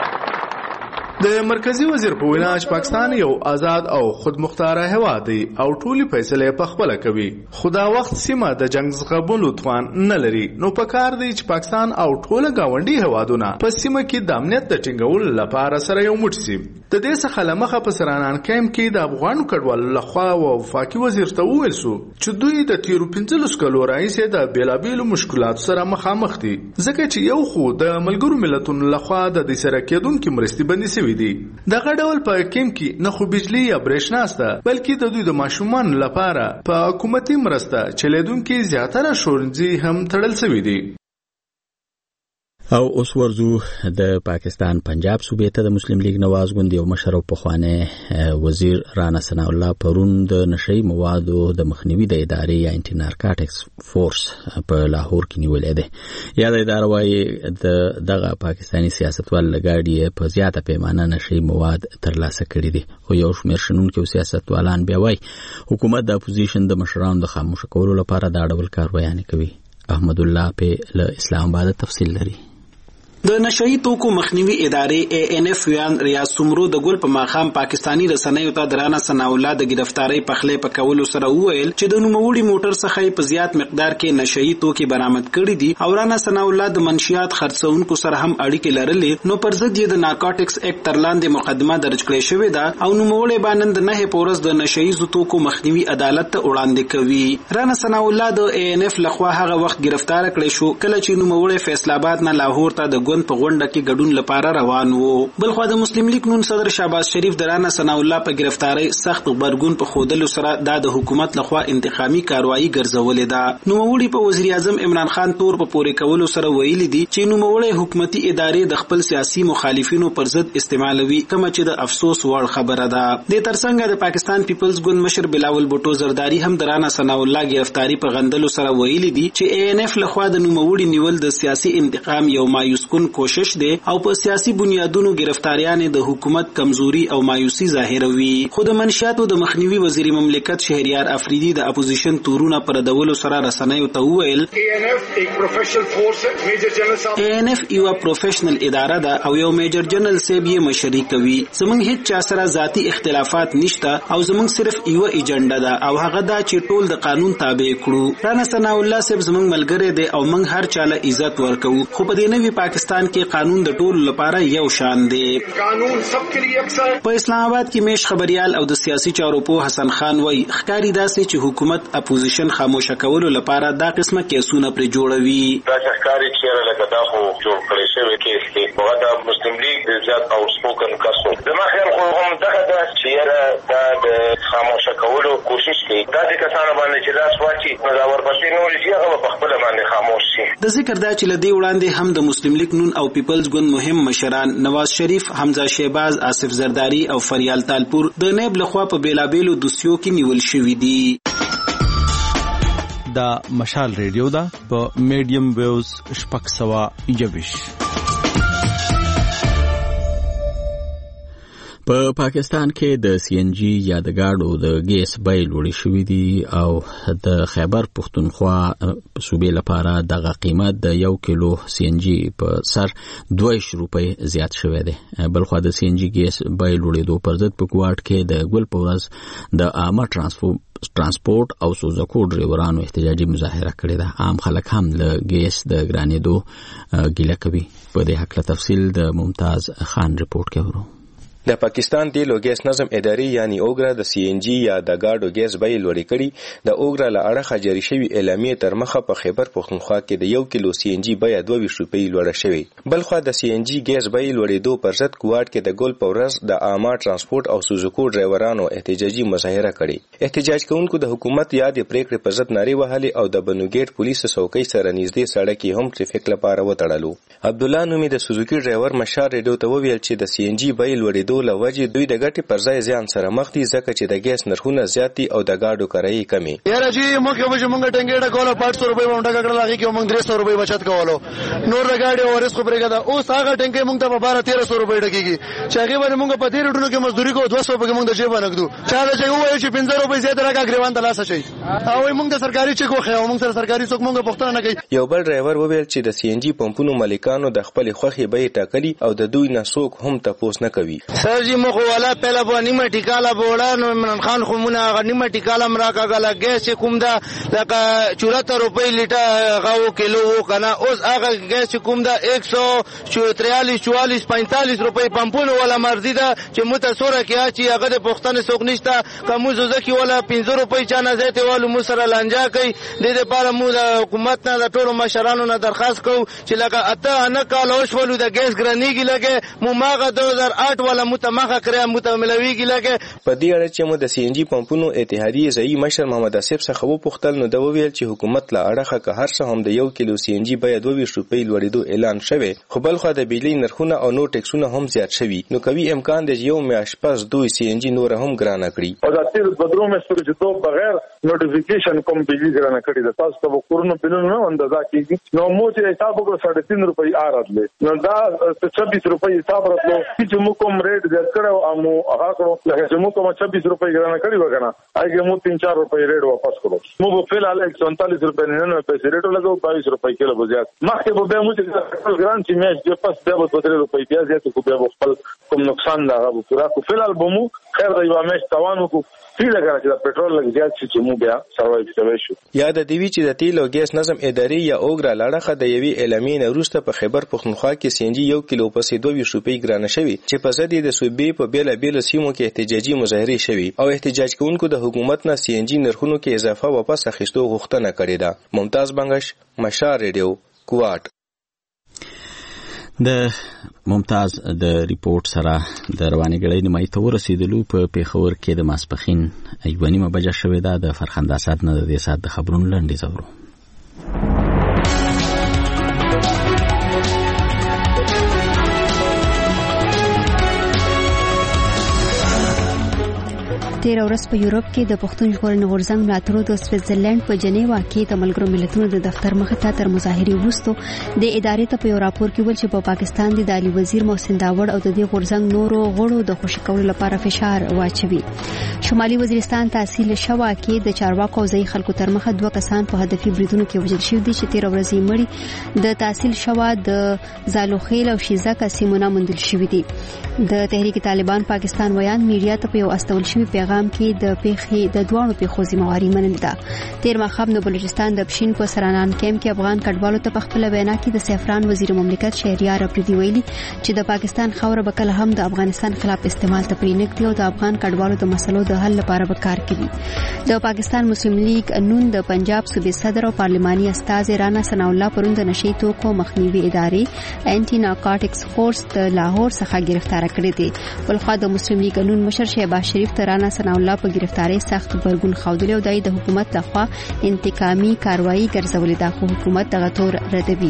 د مرکزی وزیر په وینا چې پاکستان یو آزاد او خودمختار هیواد دی او ټولي فیصله په خپل کوي. خدا وخت سیمه د جنگ زغبلو توان نه لري. نو پکار دی چې پاکستان او ټوله گاونډي هیوادونه په سیمه کې د امنیت د ټینګولو لپاره سره یو موټ شي. د دې څخه لمخه په سرانان کیمپ کې د افغان کډوالو لخوا او وفاقي وزیر ته وویل شو چې دوی د تیرو پنځلس کلو راهیسې د بیلابیلو مشکلاتو سره مخامخ دي، ځکه چې یو خو د ملګرو ملتونو لخوا د دې سره کېدونکو مرستې بندي شوې دي. دغه ډول په کیمپ کې نه خو بجلی یا برېښنا شته، بلکې د دوی د ماشومان لپاره په حکومتي مرسته چلیدونکو زیاتره ښوونځي هم تړل شوي دي. او اوس ورزو د پاکستان پنجاب صوبې ته د مسلم لیگ نواز ګوند یو مشر او پخوانی وزیر رانا ثنا الله پرون د نشئی موادو د مخنیوي د ادارې یا انټي نارکاټکس فورس په لاهور کې نیولې ده. یا د ادارې وايي د دغه پاکستانی سیاستوال لګاډي په زیاته پیمانه نشئی مواد ترلاسه کړي دي. خو یو شمېر شنونکي او سیاستوالان بیا وايي حکومت د اپوزیشن د مشرانو د خاموش کولو لپاره دا ډول کاروایي کوي. احمد الله په له اسلام آباد تفصیل لري. د نشئی توکو مخنیوي ادارې اے ان ایف ویان ریاض سمرو د ګل په ماخام پاکستانی رسنیو ته درانه ثنا الله د گرفتاری په خله په کولو سره وویل چې د نوموړي موټر څخه په زیات مقدار کې نشئی توکي برآمد کړي دي او رانا ثنا الله د منشیات خرڅونکو سره هم اړیکې لرلې نو پر ضد یې د نارکوټکس اکټ تر لاندې مقدمه درج کړې شوې ده او نوموړي باندې د نه پورس د نشئی توکو مخنیوي عدالت ته وړاندې کوي. رانا ثنا الله د اے ان ایف لخوا هغه وخت گرفتار کړی شو کله چې نوموړي فیصل آباد نه لاهور ته د ګوند په غونډه کې ګډون لپاره روان وو. بلخو د مسلم لیگ نون صدر شهباز شریف د رانا ثنا الله په گرفتاری سخت غبرګون په خودلو سره د حکومت لخوا انتقامي کاروایی ګرځولې ده. نوموړي په وزیر اعظم عمران خان تور په پورې کولو سره ویلي دي چې نوموړي حکومتي ادارې د خپل سیاسي مخالفینو پر ضد استعمالوي کوم چې د افسوس وړ خبره ده. د ترڅنګ د پاکستان پیپلز ګوند مشر بلاول بوټو زرداری هم د رانا ثنا الله گرفتاری په غندلو سره ویلي دي چې اے ان ایف لخوا د نوموړي نیول د سیاسي انتقام یو مایوس کن کوشش ده او په سیاسي بنیادونو گرفتاریان د حکومت کمزوري او مایوسی ظاهروي. خود منشیاتو د مخنیوي وزیر مملکت شهریار افریدی د اپوزیشن تورونه پر دولو سره رسنیو ته وویل اے ان ایف یو پروفیشنل اداره ده او یو میجر جنرال سیب یې مشري کوي. زمونږ هیڅ چا سره ذاتی اختلافات نشته او زمونږ صرف یو ایجنډا ده او هغه دا چې ټول د قانون تابع کړو. رانا ثنا الله سیب زمونږ ملګری دی او موږ هر چاله عزت ورکو خو په دې نوي پاکستان کې قانون د ټولو لپاره یو شان دی. قانون سب کے لیے یکساں. په اسلام آباد کې میش خبريال او د سیاسي چارو په حسن خان وای ښکاری داسې چې حکومت اپوزیشن خاموشه کولو لپاره دا قسمه کیسونه پر جوړوي. دا ښکاری چې لکه دا خو جوړ کړی شوی کیس دی په د مسلم لیگ د زیات او سپوکن کاسو د ما خیر خو هم دغه د چې دا د خاموشه کولو کوشش کوي. دا د کسانو باندې چې لاس واچي نو دا ورپسې نور شي هغه په خپل باندې خاموش شي. د ذکر دا چې لدی وړاندې هم د مسلم لیگ نون او پیپلز ګوند مهم مشران نواز شریف، حمزه شهباز، آصف زرداری او فریال تالپور د نیب لخوا په بیلابیلو دوسیو کې نیول شوی دي. دا مشال ریډیو دا په میډیم ویوز شپږ سوه یوویش. په پا پاکستان کې د سی ان جی یا د گاډو د ګیس بیې لوړې شوې دي او د خیبر پښتونخوا صوبې لپاره دغه قیمت د یو کیلو سی ان جی په سر دوه روپۍ زیات شوی دی. بلخو د سی ان جی ګیس بیې لوړېدو پر ضد په کوټ کې د ګل په ورځ د عامه ترانسپورت ترانسپورت او سوزکو ډریورانو احتجاجي مظاهره کړې ده. عام خلک هم له ګیس د ګرانېدو ګیله کوي. په دې هکله تفصیل د ممتاز خان رپورټ کې ورو. د پاکستان تیل او ګیس نظم ادارې یعنی اوګرا د سی ان جی یا د گاډو ګیس بیې لوړې کړي. د اوګرا له اړخه جاری شوی اعلامیه تر مخه په خیبر پښتونخوا کې د یو کیلو سی ان جی بیه دوه ویشت روپۍ لوړه شوې. بلخو د سی ان جی ګیس بیې لوړېدو پر ضد کوټ کې د ګل په ورځ د عامه ترانسپورت او سوزوکو ډرایورانو احتجاجي مظاهره کړې. احتجاج کوونکو د حکومت یاد پریکړې په ضد نارې وهلې او د بنوګیټ پولیس څوکۍ سره نږدې سړک کې هم ټریفیک لپاره وتړلو. عبد الله نومي د سوزوکي ډرایور مشار ریډیو ته وویل چې د سی ان جی بیې لوړېدو له وجې دوی د ګټې پر ځای زیان سره مخ دي ځکه چې د ګیس نرخونه زیات دي او د گاډو کرایې کمې. یاره چې موږ یو چې موږ ټنګېډه کوله پاټ سو روپۍ باندې کړل هغه کې موږ درې سو روپۍ بچت کولو. نور د گاډي اورس خو برګه دا اوس هغه ټنګې موږ ته په بارہ تیرہ سو روپۍ ډکېږي چې هغه باندې موږ په تیرې ډونو کې مزدوري کوو دوه سو په موږ د جیب نقدو چا دا چې وایي چې پنځه روپۍ زیات راکا ګریوان ته لاس شي او موږ د سرکاري چک خو موږ سره سرکاري څوک موږ پښتنه نه کوي. یو بل ډرایور وویل چې د سی ان جی پمپونو مالکانو د خپل خوخي بیې ټاکلي او د دوی نه څوک هم تاسو نه کوي. سر جی مخ والا پهلا باندې نیمه ټیکاله بوړه نو عمران خان خو مونږه نیمه ټیکاله مراکا غلا ګیس کوم دا لکه چورہتر روپۍ لیټر غاو کیلو کنه اوس هغه ګیس کوم دا ایک سو تریالیس چوالیس پینتالیس روپۍ پمپونو ولا مرضی دا چې متصوره کیا چې هغه د پښتنه څوک نشته کوم زوزکی ولا پنځه روپۍ چانه زیته والو مو سره لانجا کوي. د دې لپاره مو د حکومت نه د ټولو مشرانو نه درخواست کوو چې لکه اته نه کال اوس ولو د ګیس ګرانیږي لګه مو ماغه دوه هزار آټ ولا متمخه کړه متملويږي لکه په دې اړه چې مو د سی ان جی پمپونو اتحادیې ځایي مشر محمد اسف څخه وپوښتل نو دا وویل چې حکومت لا اړه که هر څه هم د یو کیلو سی ان جی بیه دوه ویشت روپۍ لوړېدو اعلان شوی خو بل خو د بجلی نرخونه او نور ټیکسونه هم زیات شوي نو کوي امکان دی یو میاشت پس دوی سی ان جی نور هم ګرانه کړي او دا تیر بدرو مستر چې تو بغیر نوټیفیکیشن کوم بجلی ګرانه کړي د تاسو ته کورونو بلونو نه اندازه کیږي نو مو چې حساب وکړو ساڑھے تین روپۍ آراتله نو دا چھبیس روپۍ حساب راتلو چې مو کوم ریټ زیات کړو او مو هغه کړو لکه چې مو کوم چھبیس روپۍ ګرانه کړی وکنه هغه مو تین چار روپۍ ریټ واپس کړو مو په فعال ایک سو انتالیس روپۍ ننانوے پیسې ریټ لګو بائیس روپۍ کیلو بزیات مخکې به مو چې ګران چې میاش د پس د به درې روپۍ بیا زیات کو بیا خپل کوم نقصان دا غو پورا کو فعال به مو خیر دی و میاش توانو کو فیل لګا چې پټرول لګ زیات شي چې مو بیا سروایو کوي شو یا د دیوی چې د تیل او ګیس نظم اداري یا اوګرا لاړه د یوي اعلامیه وروسته په خیبر پختونخوا کې سی ان جی یو کیلو پسې دوه ویشت روپۍ ګرانه شوی چې په ضد د صوبې په بیل بیل سیمو کې احتجاجي مظاهره شوی او احتجاج کوونکو د حکومت نه سی ان جی نرخونو کې اضافه واپس اخیستو غوښتنه کړې ده ممتاز بنگش مشال ریډیو کوټ د ممتاز د ریپورت سره د رواني غړي نیمای ته ورسېدلو په پیښور کې د ماسپخین ایوه نیمه بجه شوې ده د فرخنده اسات نه د دې سات د خبرونو لنډیز اورو تیر ورځ په یورپ کې د پښتون ژغورنې غورځنګ ملاتړو د سویټزرلند په جنیوا کې د ملګرو ملتونو د دفتر مخې ته تر مظاهرې وروسته د ادارې ته په یو راپور کې ویل چې په پاکستان د عالی وزیر محسن داوړ او د دې غورځنګ نورو غړو د خوشی کولو لپاره فشار واچوي شمالي وزیرستان تحصیل شوا کې د چارواکو ځای خلکو تر مخه دوه کسان په هدفي بریدونو کې وژل شوي دي چې تیر ورځ یې مړي د تحصیل شوا د زالوخیل او شیزاکا سیمونه موندل شوي دي د تحریک طالبان پاکستان ویان میډیا ته په یو استول شوی پیغام کې د پیښې د دوانو پیښو ذمہواری منل ده تیر مخاب نو بلوچستان د پښین په سرانان کیمپ کې افغان کډوالو ته په خپل وینا کې د سیفران وزیر مملکت شهریار افریدي ویلي چې د پاکستان خوره بکل هم د افغانستان خلاف استعمال ته پرینګ دی او د افغان کډوالو د مسلو د حل لپاره به کار کوي د پاکستان مسلم لیگ نون د پنجاب صوبې صدر او پارلماني استاد رانا ثنا الله پروند نشي توکو مخنیوي ادارې انټي نارکوټکس فورس د لاهور څخه گرفتار کړی دی بلخوا د مسلم لیگ نون مشر شهباز شریف ته رانا ثنا الله په گرفتاری سخت برګون خودلی او د حکومت لخوا انتقامي کاروایی ګرځولې ده خو حکومت دغه تور ردوي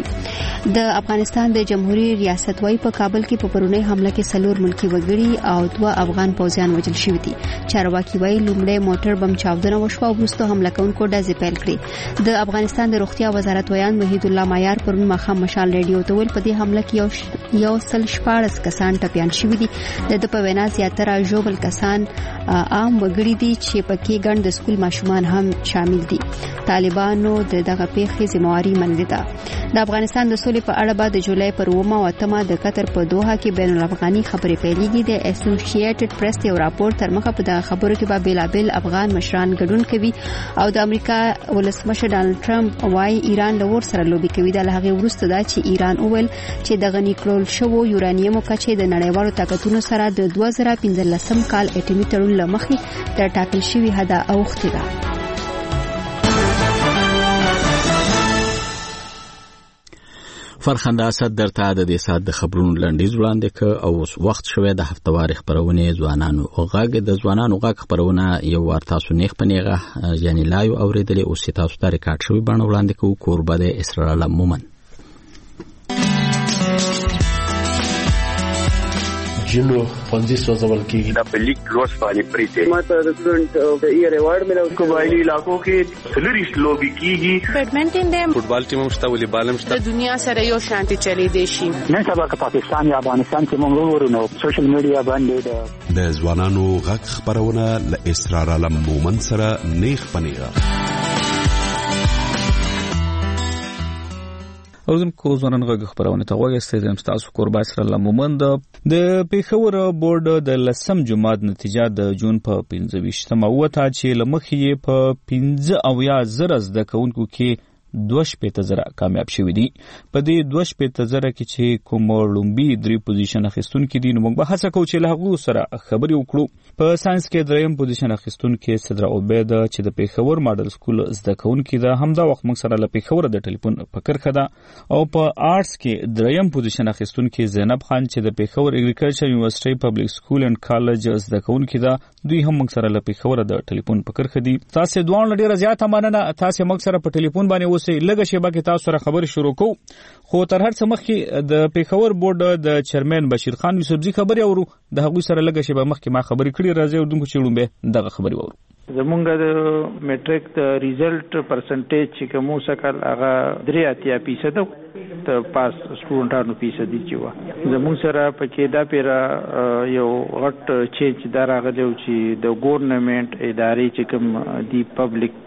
د افغانستان د جمهوریت ریاست وايي په کابل کې په پرونی حمله کې سلور ملکی وګړي او دوه افغان پوځیان وژل شوي دي چارواکي وايي لومړی موټر بم چاودنه وشوه او وروسته حمله کوونکو ډزې پیل کړې د افغانستان د روغتیا وزارت ویان وحید الله معیار پرون مخام مشال ریډیو ته ویل په دې حمله کې یو یو سل شپاړس کسان ټپیان شوي دي د په وینا زیاتره ژوبل کسان عام وګړي دي چې پکې ګڼ د سکول ماشومان هم شامل دي طالبانو د دغه پیښې ذمہواری منلې ده د افغانستان د سولې په اړه بعد جولای پر اومه او اتمه د قطر په دوحه کې بین الافغاني خبرې پیلېږي د اسوسییټډ پریس یو راپور تر مخه په دغه خبرو کې به بیلابل افغان مشران ګډون کوي او د امریکا ولسمشر ډانلډ ټرمپ وايي ایران له ور سره لوبي کوي د هغه وروسته دا چې ایران اول چې د غنی کړول شوو یورانیم کچې د نړیوالو طاقتونو سره د دوه زره پنځلسم کال اټومي تړون لمخې د ټاکل شوی حدا اوختي ده فرخنده اسد درته د دې سات د خبرونو لنډیز وړاندې ک او وخت شوه د هفتوار خبرونه ځوانانو او غاګ د ځوانانو غاګ خبرونه یو ورتاسو نیخ پنیغه یعنی لایو اوریدلې او ستاسو ته ریکارډ شوی باندې وړاندې کو قربه د اسرائیل مومن جنو فنزي سوزول کیږي د پلیک لوس باندې پریته ماته د سټوډنټ د ایئر ایوارډ ملو قبایلی علاقو کې سلریش لوبي کیږي بیډمنټن د فوټبال ټیم مشته ولې بالم شته د دنیا سره یو شانتي چلی دی شي نن سبا که پاکستان یا افغانستان کې موږ ورونو سوشل میډیا باندې د ځوانانو غږ خبرونه ل اسرار علم مومن سره نیخ پنیغه اوزن کو ځوانان غږ خبرونه ته وګورئ چې تاسو قربا سره لمومند د پیښور بورډ د لسم جمعات نتیجه د جون په پنځه ویشتمه وته چې لمخې په پنځه او یا زره د کونکو کې دوه شپېته زره کامیاب شوي دي. په دې دوه شپېته زره کې چې کوم لومبي درې پوزیشن اخیستونکي دي نو موږ به هڅه کوو چې له هغو سره خبرې وکړو. په ساينس کې دریم پوزیشن اخیستونکي صدرا عبید چې د پیښور ماډل سکول زده کوونکي ده همدا وخت موږ سره له پیښور د ټلیفون په کرخه ده. او په آرټس کې دریم پوزیشن اخیستونکي زینب خان چې د پیښور اګریکلچر یونیورسيټي پبلک سکول اند کالج زده کوونکي ده دوی هم موږ سره له پیښور د ټلیفون په کرخه دي. تاسو دوه ډیره زیاته مننه تاسو موږ سره په ټلیفون باندې اوسئ. لږه شیبه کې تاسو سره خبرې شروع کوو خو تر هر څه مخکې د پیښور بورډ د چیرمن بشیر خان یوسفزي خبرې اورو. د هغوی سره لږه شیبه مخکې ما خبرې کړې راځي اردونکو چې لومبه دغه خبرې وورو. زمونږ د میټریک د ریزلټ پرسنټیج چې کوم سکل هغه درې اتیا فیصد ته پاس سټوډنټانو فیصدي چې و. زمونږ سره پکې دا پیرا یو غټ چینج دا راغلی چې د ګورنمنت ادارې چې کوم دی پبلک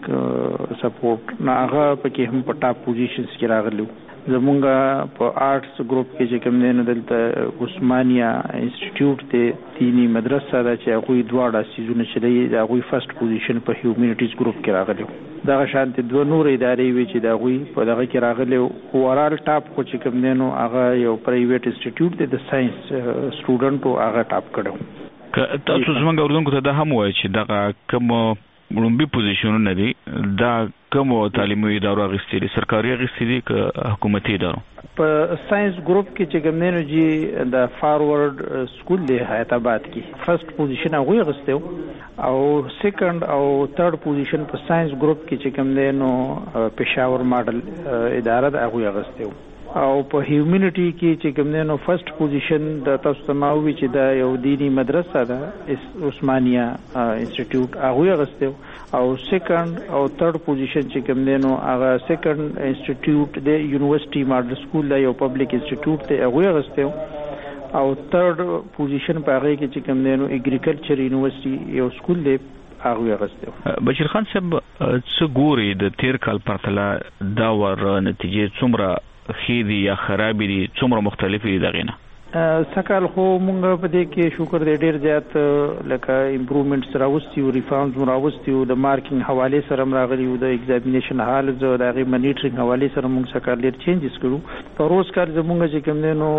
سپورټ نه هغه پکې هم په ټاپ پوزیشنز کې راغلی. زمونږ په آرټس ګروپ کې چې کوم دی نو دلته عثمانیه انسټیټیوټ ته دینی مدرسه ده چې هغوی دواړه سیزونه چې دی هغوی فرست پوزیشن په هیومینټیز ګروپ کې راغلی. دغه شانتي دوه نور ادارې وي چې د هغوی په دغه کې راغلی. اوورال ټاپ خو چې کوم دی نو هغه یو پرایویټ انسټیټیوټ دی د ساينس سټوډنټو هغه ټاپ کړو. تاسو زمونږ اردونکو ته دا هم وایي چې دغه کوم لومبي پوزیشنونه دي دا کوم تعلیمي ادارو اغستې دي سرکاري اغستې دي که حکومتي ادارو؟ په ساينس ګروپ کې چې کوم دی نو جی د فارورډ سکول دی حیات آباد کې فرست پوزیشن هغوی اغستی او سیکنډ او تھرډ پوزیشن په ساينس ګروپ کې چې کوم دی نو پېښور ماډل اداره د هغوی اغستی. او په هیومینټي کې چې کوم دی نو فرست پوزیشن د تاسو ته ما وی چې دا یو دینی مدرسه ده عثمانیه انسټیټیوټ هغه غسته او سیکنډ او تھرډ پوزیشن چې کوم دی نو هغه سیکنډ انسټیټیوټ د یونیورسيټي ماډل سکول د یو پبلک انسټیټیوټ ته هغه غسته او تھرډ پوزیشن په هغه کې چې کوم دی نو اګریکلچر یونیورسيټي یو سکول دی هغه غسته. بشیر خان صاحب څه ګوري د تیر کال پرتله دا ور نتیجې څومره خېدي یا خرابې دي څومره مختلفې دي دغې نه؟ سکال خو مونږ په دې کې شکر دی ډېر زیات لکه امپروومنټس راوستي وو ریفارمز مو راوستي وو د مارکینګ حوالې سره هم راغلي وو د ایگزامینیشن حال د هغې منیټرینګ حوالې سره مونږ سکال ډېر چینجز کړو. په روز کال زمونږ چې کوم دی نو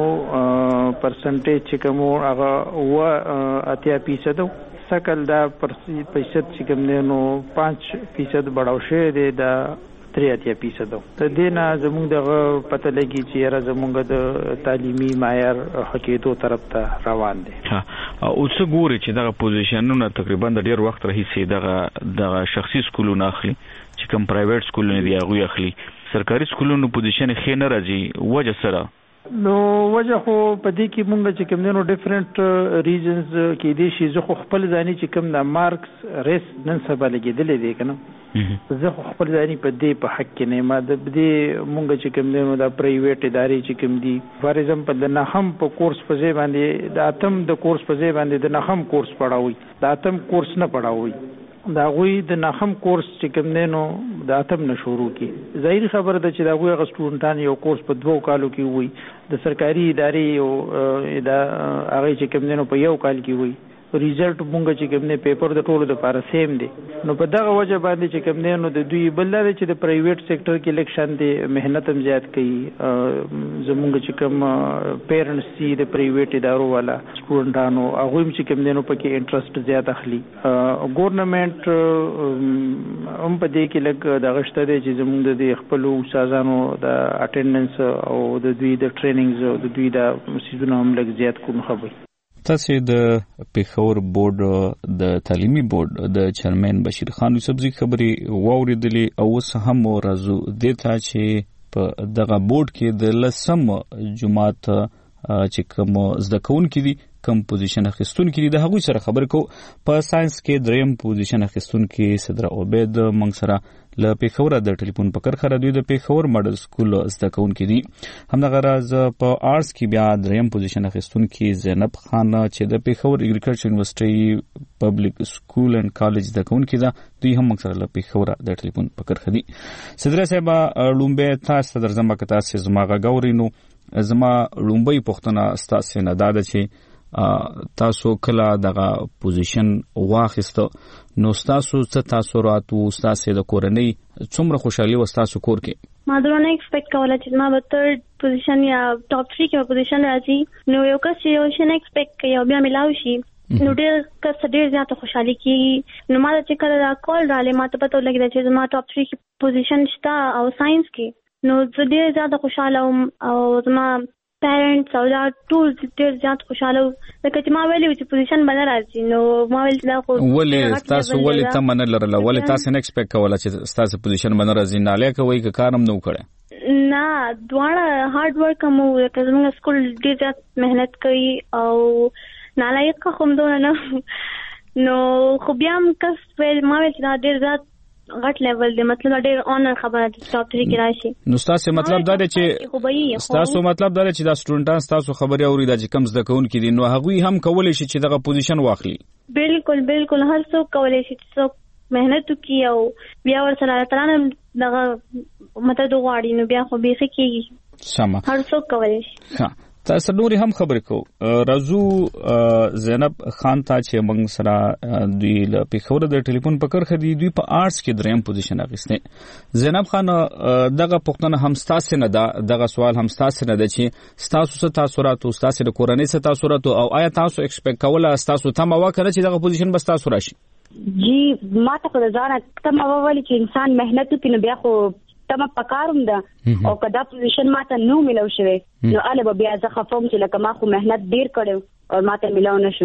پرسنټیج چې کوم هغه اووه اتیا فیصد سکل دا فیصد چې کوم دی نو پانچ فیصد بڑاو شوی دی دا درې اتیا فیصد. ته دې نه زمونږ دغه پته لګي چې یاره زمونږ د تعلیمي معیار حقیقتو طرف ته روان دی. او څه ګوري چې دغه پوزیشنونه تقریبا د ډېر وخت راهیسې دغه دغه شخصي سکولونه اخلي چې کوم پرایویټ سکولونه دي هغوی اخلي سرکاري سکولونو پوزیشن ښې نه راځي وجه سره؟ نو وجه خو په دې کې مونږ چې کوم دی نو ډیفرنٹ ریزنز کې دي شي. زه خو خپل ځاني چې کوم د مارکس ریس نن سبا لګېدلې دی که نه زه خو خپل ځاني په دې په حق کې نه ما د دې مونږ چې کوم دی نو د پرایویټ ادارې چې کوم دي فار ایگزامپل د نهم په کورس په ځای باندې د اتم د کورس په ځای باندې د نهم کورس پڑھاوي د اتم کورس نه پڑھاوي دا غوي د نهم کورس چې کوم دی نو د اتم نه شروع کی. ظاهري خبره ده چې دا غوي غ سټوډنټان یو کورس په دوو کالو کې وي د سرکاري ادارې او دا هغه چې کوم دی نو په یو کال کې وي. ریزلټ مونږ چې کوم نه پیپر د ټولو د لپاره سیم دی. نو په دغه وجه باندې چې کوم نه نو د دوی بل لري چې د پرایویټ سېکټر کې الیکشن دی مهنت هم زیات کوي. زمونږ چې کوم پیرنټس دي د پرایویټ ادارو والا سټوډنټانو هغه هم چې کوم نه نو پکې انټرست زیات اخلي. ګورنمنت هم په دې کې لګ د غشته دی چې زمونږ د خپل استادانو د اټینډنس او د دوی د ټریننګز او د دوی د سیزونه هم لګ زیات کوم خبري. تاسو د پیښور بورډ د تعلیمي بورډ د چیرمن بشیر خان یوسفزي خبرې واوریدلې او اوس هم راځو د ته چې په دغه بورډ کې د لسم جماعت چې کوم زده کوونکي دي کم پوزیشن اخیستونکي دي د هغوی سره خبرې کوو. په ساينس کې دریم پوزیشن اخیستونکي صدر عبید موږ سره له پیښور د ټلیفون په کرخه را دوی د پیښور ماډل سکول زده کوونکي دي. همدغه راز په آرټس کې بیا دریم پوزیشن اخیستونکي زینب خان چې د پیښور اګریکلچر یونیورسيټي پبلک سکول اند کالج زده کوونکي ده دوی هم موږ سره له پیښور د ټلیفون په کرخه دي. صدر صاحب لومبه تاسو درځم که تاسو زما غوړینو زما لومبه پښتنه ستاسو نه داده چې تاسو کله دغه پوزیشن واخیسته نو تاسو څه تاثیرات او تاسو د کورنۍ څومره خوشحالي و تاسو کور کې؟ ما درونه ایکسپیکټ کوله چې ما به تھرد پوزیشن یا ټاپ تھری کې پوزیشن راځي نو یو کس یو شي نه ایکسپیکټ کوي او بیا ملاوي شي نو ډېر کس ډېر زیاته خوشحالي کیږي نو ما چې کله دا کال رااله ما ته پته ولګیده چې زما ټاپ تھری کې پوزیشن شته او ساينس کې نو زه ډېر زیاته خوشاله وم او زما پیرنټس او دا ټول ډېر زیات خوشاله لکه چې ما ویلي چې پوزیشن باندې راځي نو ما ویل دا خو ولې تاسو ولې تم نه لرله ولې تاسو نه ایکسپیکټ کوله چې تاسو پوزیشن باندې راځي نه لکه وایي که کارم نو کړی نه دواړه هارد ورک مو لکه زموږ سکول ډېر زیات مهنت کوي او نالایق کوم دونه نه نو خو بیا هم کس ویل ما ویل چې دا ډېر زیات غټ لیول دی مطلب ډېر اونر خبره ده ټاپ تھری کې راشي نو تاسو مطلب دا دی چې تاسو مطلب دا دی چې دا سټوډنټان تاسو خبري اوري دا چې کم زده کوونکي دي نو هغه هم کولای شي چې دغه پوزیشن واخلي بالکل بالکل هر څوک کولای شي چې څوک مهنت وکړي او بیا ورسره ترانه دغه مطلب غواړي نو بیا خو به کېږي سم هر څوک کولای شي. ها تاسو نوري هم خبرې کو راځو زینب خان ته چې موږ سره دوی له پیښور د ټلیفون په کرخه دی دوی په آرټس کې دریم پوزیشن اخیسته. زینب خان دغه پښتنه هم ستاسو نه دغه سوال هم ستاسو نه د چې ستاسو څه تاثیرات او ستاسو د کورنۍ څه تاثیرات او آیا تاسو ایکسپیکټ کوله تاسو تم وکړه چې دغه پوزیشن بس تاسو راشي؟ جی ما ته په ځان تم وویل چې انسان مهنت کوي نو بیا خو تم پکاروم ده او کدا پوزیشن ماته نو ملو شوی نو اله به بیا زه خفوم چې لکه ما خو مهنت ډیر کړو او ماته ملو نشو.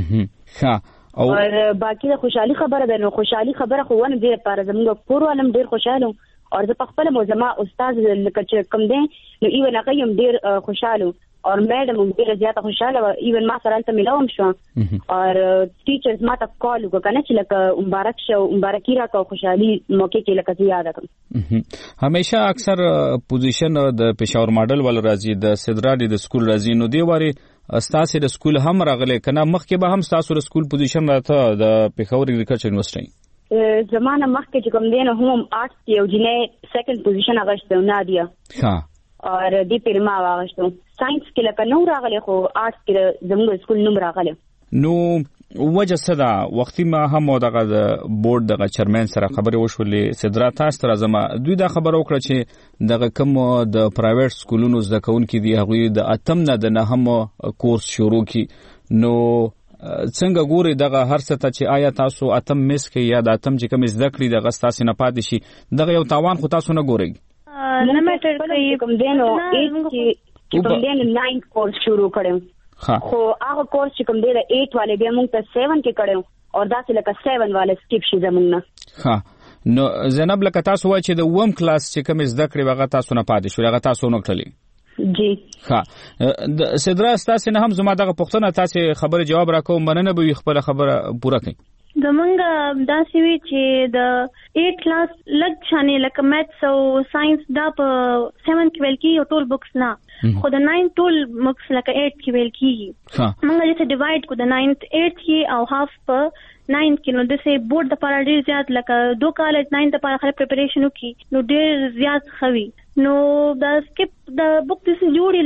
ها او باقي د خوشحالي خبره ده نو خوشحالي خبره خو ونه ډیر پر زموږ کور ولم ډیر خوشاله او زه په خپل موزما استاد لکه چې کم دی نو ایون هغه یم ډیر خوشاله اور میډم هم ډیره زیاته خوشاله و ایون ما سره ته ملاوم شو اور ټیچرز ما ته کال وکړه چې لکه مبارک شو مبارکي راکړه خوشحالي موقع کې لکه زیاده کوم همیشه اکثر پوزیشن د پېښور ماډل ول راځي د سدرالي د سکول راځي نو دی واري استاسو د سکول هم راغله کنه مخکې به هم تاسو د سکول پوزیشن راته د پېښور اګریکلچر یونیورسيټي زمانه مخکې چې کوم دین هم آرټس کې او جنې سیکنډ پوزیشن اغشته نادیا ها اور دی پر ما واغشتو ساينس کې لکه نو راغله خو آرټس کې زموږ سکول نوم راغله نو وجه صدا وختي ما هم دغه د بورډ دغه چیرمن سره خبرې وشولې صدرا تاسو تر زما دوی دا خبر وکړه چې دغه کوم د پرایویټ سکولونو زده کوونکي دی هغه د اتم نه د نه هم کورس شروع کی نو څنګه ګوري دغه هر څه ته چې آیا تاسو اتم مس کې یا د اتم چې کوم زده کړی دغه تاسو نه پاتې شي دغه یو تاوان خو تاسو نه ګوري نه مټر کوي کوم دینو ایټ کې کوم دین ناین کورس شروع کړم خو هغه کورس چې کوم دی د ایټ والے بیا موږ ته سیون کې کړو او دا چې لکه سیون والے سټیپ شي زمونږ نه. ها نو زینب لکه تاسو وایي چې د ووم کلاس چې کوم زده کړی هغه تاسو نه پاتې شو هغه تاسو نه کړلی جی. ها د صدرا تاسو نه هم زما دغه پښتنه تاسو خبره جواب راکوم مننه به خپل خبره پوره کړئ. زمونږ داسې وی چې د ایټ کلاس لږ شانې لکه میتھس او ساينس دا په سیون کې ویل کېږي او ټول بکس نه خو د ناین ټول بکس لکه ایټ کې ویل کېږي موږ چې ډیوایډ کو د ناینت ایټ کې او هاف په ناین کې نو د سه بورډ د لپاره ډیر زیات لکه دوه کال ناین د لپاره خپل پریپریشن وکي نو ډیر زیات خوي نو د سکپ د بوک د جوړي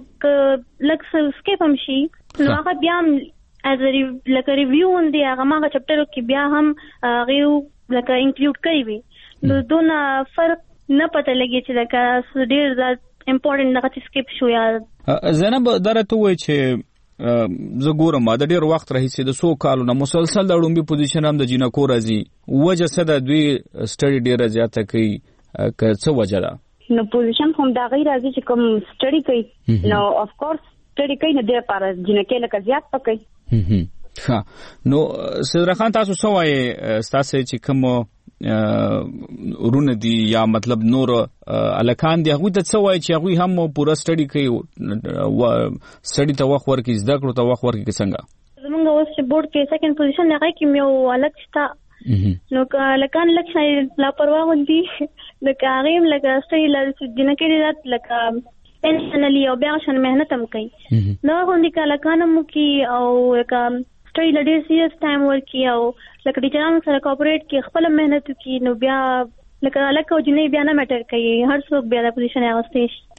لکه لکه سکپ هم شي نو هغه بیا as a like a review on the هغه چپټر کې بیا هم غيو لکه انکلود کوي وي نو دونه فرق نه پته لګي چې لکه ډیر زیات امپورټنت دغه سکپ شو یا زنه درته وای چې زه ګورم دا ډیر وخت راهیسې د سو کالو نه مسلسل د لومبي پوزیشن هم د جینکو راځي وجه څه د دوی سټډي ډیر زیاته کوي که څه وجه ده نو پوزیشن هم دا غیر راځي چې کوم سټډي کوي نو اف کورس سټډي کوي نه د لپاره جینکې لکه زیات پکې ها نو صدرا خان تاسو څه وایي تاسو چې کوم ورونه دي یا مطلب نور الکان دي هغه ته څه وایي چې هغه هم پوره سټډي کوي سټډي ته وخت ورکړي زده کړو ته وخت ورکړي څنګه زمونږ اوس بورډ کې سیکنډ پوزیشن هغه کې مې الګ شتا نو لکان لکه لا پروا غوندي لکه هغه لکه سټډي لږ جنکې رات لکه انسانلی او بیا شن مهنت هم کوي نو غوندي کله کانم کی او کا سټډي لډیر سیریس ټایم ورکی او لکه ټیچرانو سره کوپریټ کی خپل مهنت کی نو بیا لکه لکه جنې بیا نه مټر کوي هر څوک بیا د پوزیشن اغستې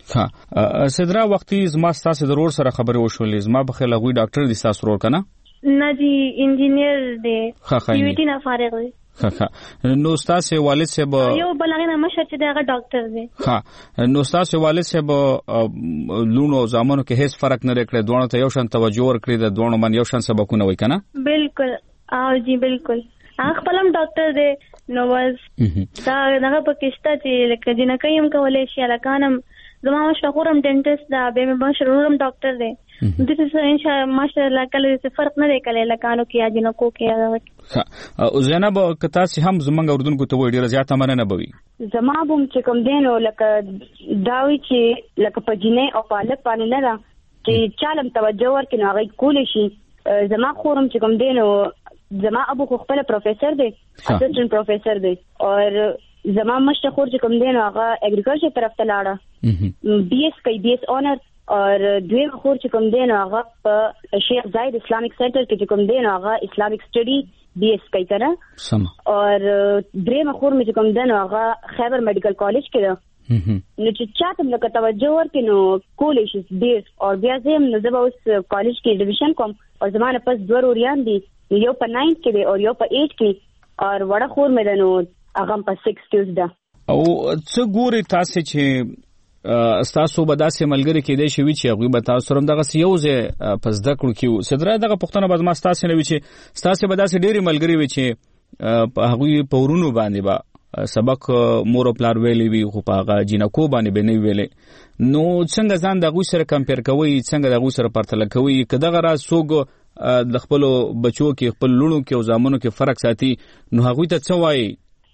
ها صدرا وختي زما ستاسو ضرور سره خبرې وشولې زما په خیال غوي ډاکټر دي تاسو ورور کنه نه دی انجینیر دی یوټی نه فارغ دی ها نو تاسو والد صاحب یو بلغه مشر چې دغه ډاکټر دی ها نو تاسو والد صاحب لونو زمانو کې هیڅ فرق نه کړی دوه ته یو شان توجه ورکړي د دوه من یو شان سبقونه وای کنه بالکل او جی بالکل اخ پلم ډاکټر دی نو واز دا دغه پکشته چې لکه جنکې هم کولای شي لکانم زما مشهورم ډینټیست دا به مشهورم ډاکټر دی د دې ان شاء الله ماشاءالله کله څه فرق نه دی کله لکانو کې یا جنکو کې او زینب کتا سي هم زمنګ اردوونکو ته وړي رضایت مننه بوي زما بوم چې کوم دینو لکه داوی چې لکه پجینې او پالک باندې نه را چې چالم توجه ورکړي نو هغه کول شي زما خورم چې کوم دینو زما ابو خو خپل پروفیسور دی اسسټنټ پروفیسور دی او زما مشر خور چې کوم دینو هغه اګریکلچر طرف ته لاړه بی ایس کوي بی ایس اونر اور دویم خور چې کوم دینو هغه په شیخ زاید اسلامیک سنټر کې چې کوم دینو هغه اسلامیک سټڈی بی ایس کوي کنه سم اور دریم خور چې کوم دینو هغه خیبر میډیکل کالج کې ده نو چې چاته لکه توجه ورکړي نو کولای شي بیس او بیا زم نو زه به اوس کالج کې ډیویژن کوم او زمانه پس دوه وریان دي یو په ناینث کې دی او یو په ایټ کې اور وړه خور مې ده نو هغه په سکس کې ده او څه ګوري تاسو چې تاسو به داسې ملګری کېدای شي چې هغه به تاسو سره دغه یو ځای پس د کړو کې صدره دغه پښتنه به ما تاسو نه وي چې تاسو به داسې ډېری ملګری وي چې هغه په ورونو باندې با سبق مور پلار ویلې وی خو په هغه جنکو باندې به نه ویلې نو څنګه ځان دغه سره کمپیر کوي څنګه دغه سره پرتل کوي کداغه راز سوګ د خپل بچو کې خپل لونو کې او زامنو کې فرق ساتي نو هغه ته څه وایي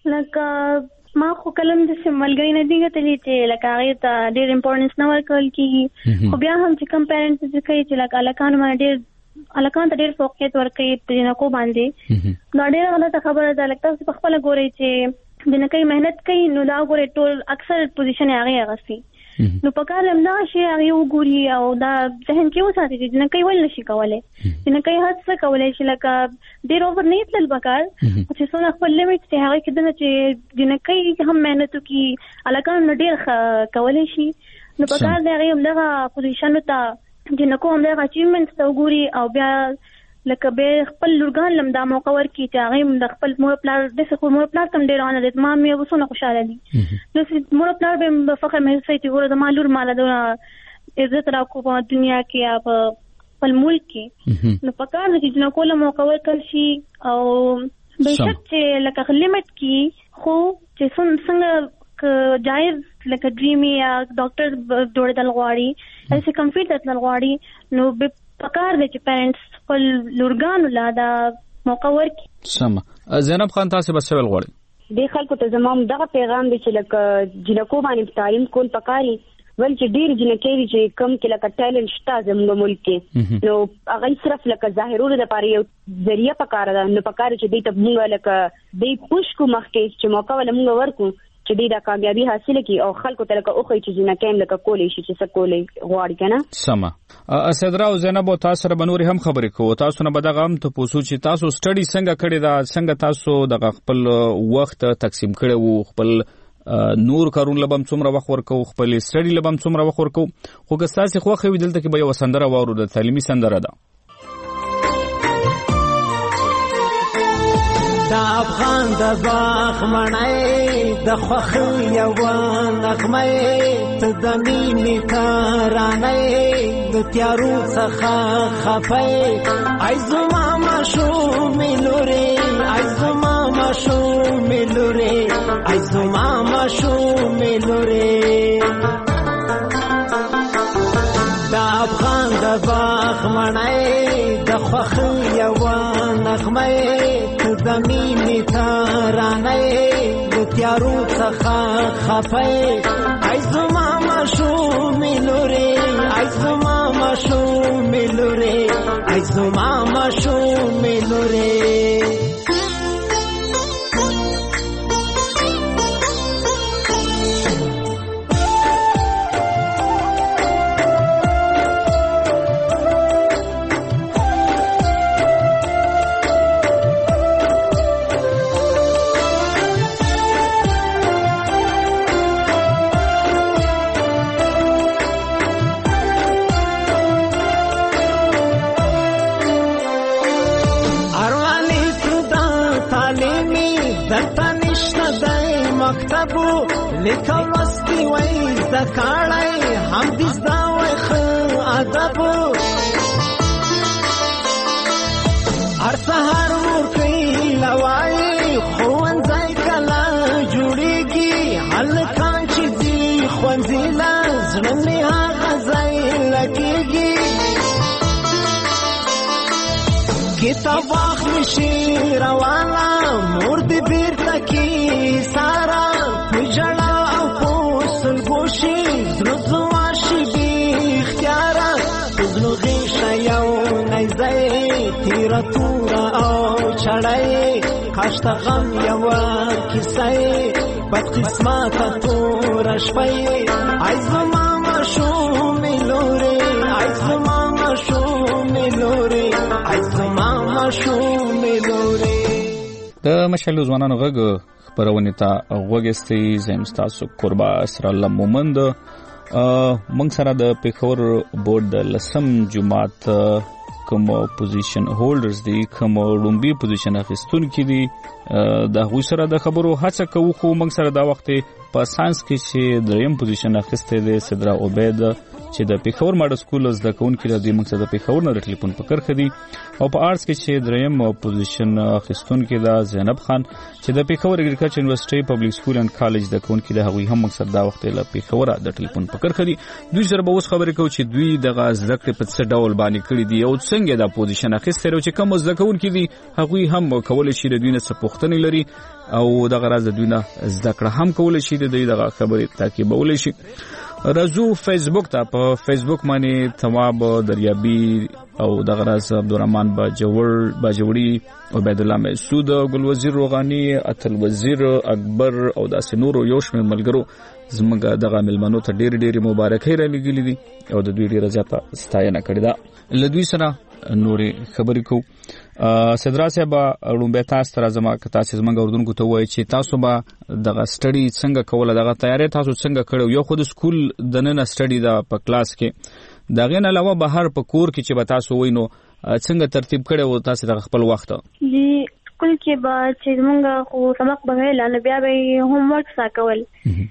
لکه ما خو کلم د سیملګری نه دیګه ته چې لکه هغه ته ډېر امپورټنس نه ورکول کیږي خو بیا هم چې کم پیرنټس چې کوي چې لکه الکان باندې ډېر الکان ته ډېر فوکس ورکوي په جنکو باندې نو ډېر غلطه خبره ده لکه تاسو په خپل ګورئ چې جنکې مهنت کوي نو دا ګوري ټول اکثر پوزیشن هغه غسي نو په کار لمدا شي هغه وګوري او دا ذهن کې وساتي چې جنکې ول نشي کولای جنکې هڅه کولای شي لکه ډیر اوور نه تل بکار چې څونه خپل لیمټ ته هغه کې دنه چې جنکې هم مهنت کوي الکان ډیر کولای شي نو په کار دی هغه دغه پوزیشن ته جنکو هم دغه اچیومنټ ته وګوري او بیا لکه به خپل لورګان لمدا موقع ورکړي چې هغه د خپل مور پلار د څه مور پلار تم ډیر نه د ما مې وسونه خوشاله دي نو چې مور پلار به فخر مې سي چې ګوره د مالور مال د عزت راکو په دنیا کې یا په خپل ملک کې نو په کار دي چې نو کوله موقع ورکړ شي او بهشکه چې لکه لیمټ کې خو چې څنګه جایز لکه ډریمي یا ډاکټر جوړېدل غواړي هڅه کمپیوټر تل غواړي نو به پکار دي چې پیرنټس خپل لورګان ولاده موقع ورکړي سم زینب خان تاسو به سوال غواړي د خلکو ته زموږ دغه پیغام دی چې لکه جنکو باندې تعلیم کول پکاري ول چې ډیر جنکې چې کم کې لکه ټیلنټ شته زموږ ملک کې نو هغه صرف لکه ظاهرولو لپاره یو ذریعہ پکاره ده نو پکاره چې دې ته موږ لکه دې پوش کو مخکې چې موقع ول موږ ورکو چې دې دا کامیابی حاصل کړي او خلکو ته لکه اوخی چې جنکې لکه کولې شي چې څه کولې غواړي کنه سم اسدرا او زینب تاسو سره بنوري هم خبرې کوو تاسو نه بدغه هم ته پوسو چې تاسو سټډي څنګه کړی دا څنګه تاسو د خپل وخت تقسیم کړی وو خپل نور کارون لبم څومره وخت ورکو خپل سټډي لبم څومره وخت ورکو خو که تاسو خو خو دلته کې به یو سندره وورو د تعلیمي سندره ده دا افغان د زخمنۍ د خوښۍ یوه نغمۍ ته د مینې ترانۍ د تیارو څخه خفۍ ای زما ماشومې لورې ای زما ماشومې لورې ای زما ماشومې لورې دا افغان د زخمنۍ د خوښۍ یوه نغمۍ د مینې ترانۍ د تیارو څخه خفۍ ای زما ماشومې لورې ای زما ماشومې لورې ای زما ماشومې لورې ادب لیکل لوستي وای زکاړی هم دې زده وای ښه ادب هر سهار ورکوي لوایي ښوونځی کله جوړېږي هلکان چې ځي ښوونځي له زړه مې هغه ځای لګېږي کتاب واخلي شي روانه مور دې بېرته کې ساره په ژړا او په سلګو شي زړه زما شي بې اختیاره په زړه غېږه یو نیزی تیره توره او چړی کاشته غم یوه کیسه بد قسمته توره شپه ای زما ماشومې لورې ای زما ماشومې لورې ای زما ماشومې لورې د مشعل ځوانانو غږ خپرونې ته غوږ ایستی زم ستاسو قربا اسرالله مومند موږ سره د پېښور بورډ د لسم جماعت کوم پوزیشن هولډرز دي کوم لومبي پوزیشن اخیستونکي دي د هغوی سره د خبرو هڅه کوو خو موږ سره دا وخت په ساينس کې چې دریم پوزیشن اخیستی دی صدرا عبید چې د پېښور ماډل سکول زده کوونکي دي موږ سره د پېښور نه ټلیفون په کرخه دي او په آرټس کې چې دریم پوزیشن اخیستونکي دا زینب خان چې د پېښور اګریکلچر یونیورسيټي پبلک سکول اند کالج د کوونکي د هغوی هم موږ سره دا وخت له پېښور د ټلیفون په کرخه دي دوی سره به اوس خبرې کوو چې دوی دغه زده کړې په څه ډول باندې کړي دي او څنګه دا پوزیشن اخیستی او چې کوم زده کوونکي دي هغوی هم کولی شي د دوی نه څه پوښتنې لري او دغه راز د دوی نه زده کړه هم کولی شي د دوی دغه خبرې تعقیبولی شي رازو فیسبوک ته په فیسبوک باندې ثواب دریابی او دغه راز عبدالرحمن باجوړ باجوړي عبید الله مسعود ګل وزیر روغانی اتل وزیر اکبر او داسې نور یو شمېر ملګرو زموږ دغه ملمنو ته ډېرې ډېرې مبارکۍ رالېږلې دي او د دوی ډېره زیاته ستاینه کړې ده له دوی سره نورې خبرې کوو صدرا صاحب لومبی تاسو ته راځم که تاسو زموږ اردوونکو ته ووایئ چې تاسو به دغه سټډي څنګه کوله دغه تیاری تاسو څنګه کړو یو خو د سکول دننه سټډي ده په کلاس کې د هغې نه علاوه بهر په کور کې چې به تاسو وایئ نو څنګه ترتیب کړی و تاسو دغه خپل وخت جی سکول کې به چې زموږ خو سبق به ویل نو بیا به یې هوم ورک سا کول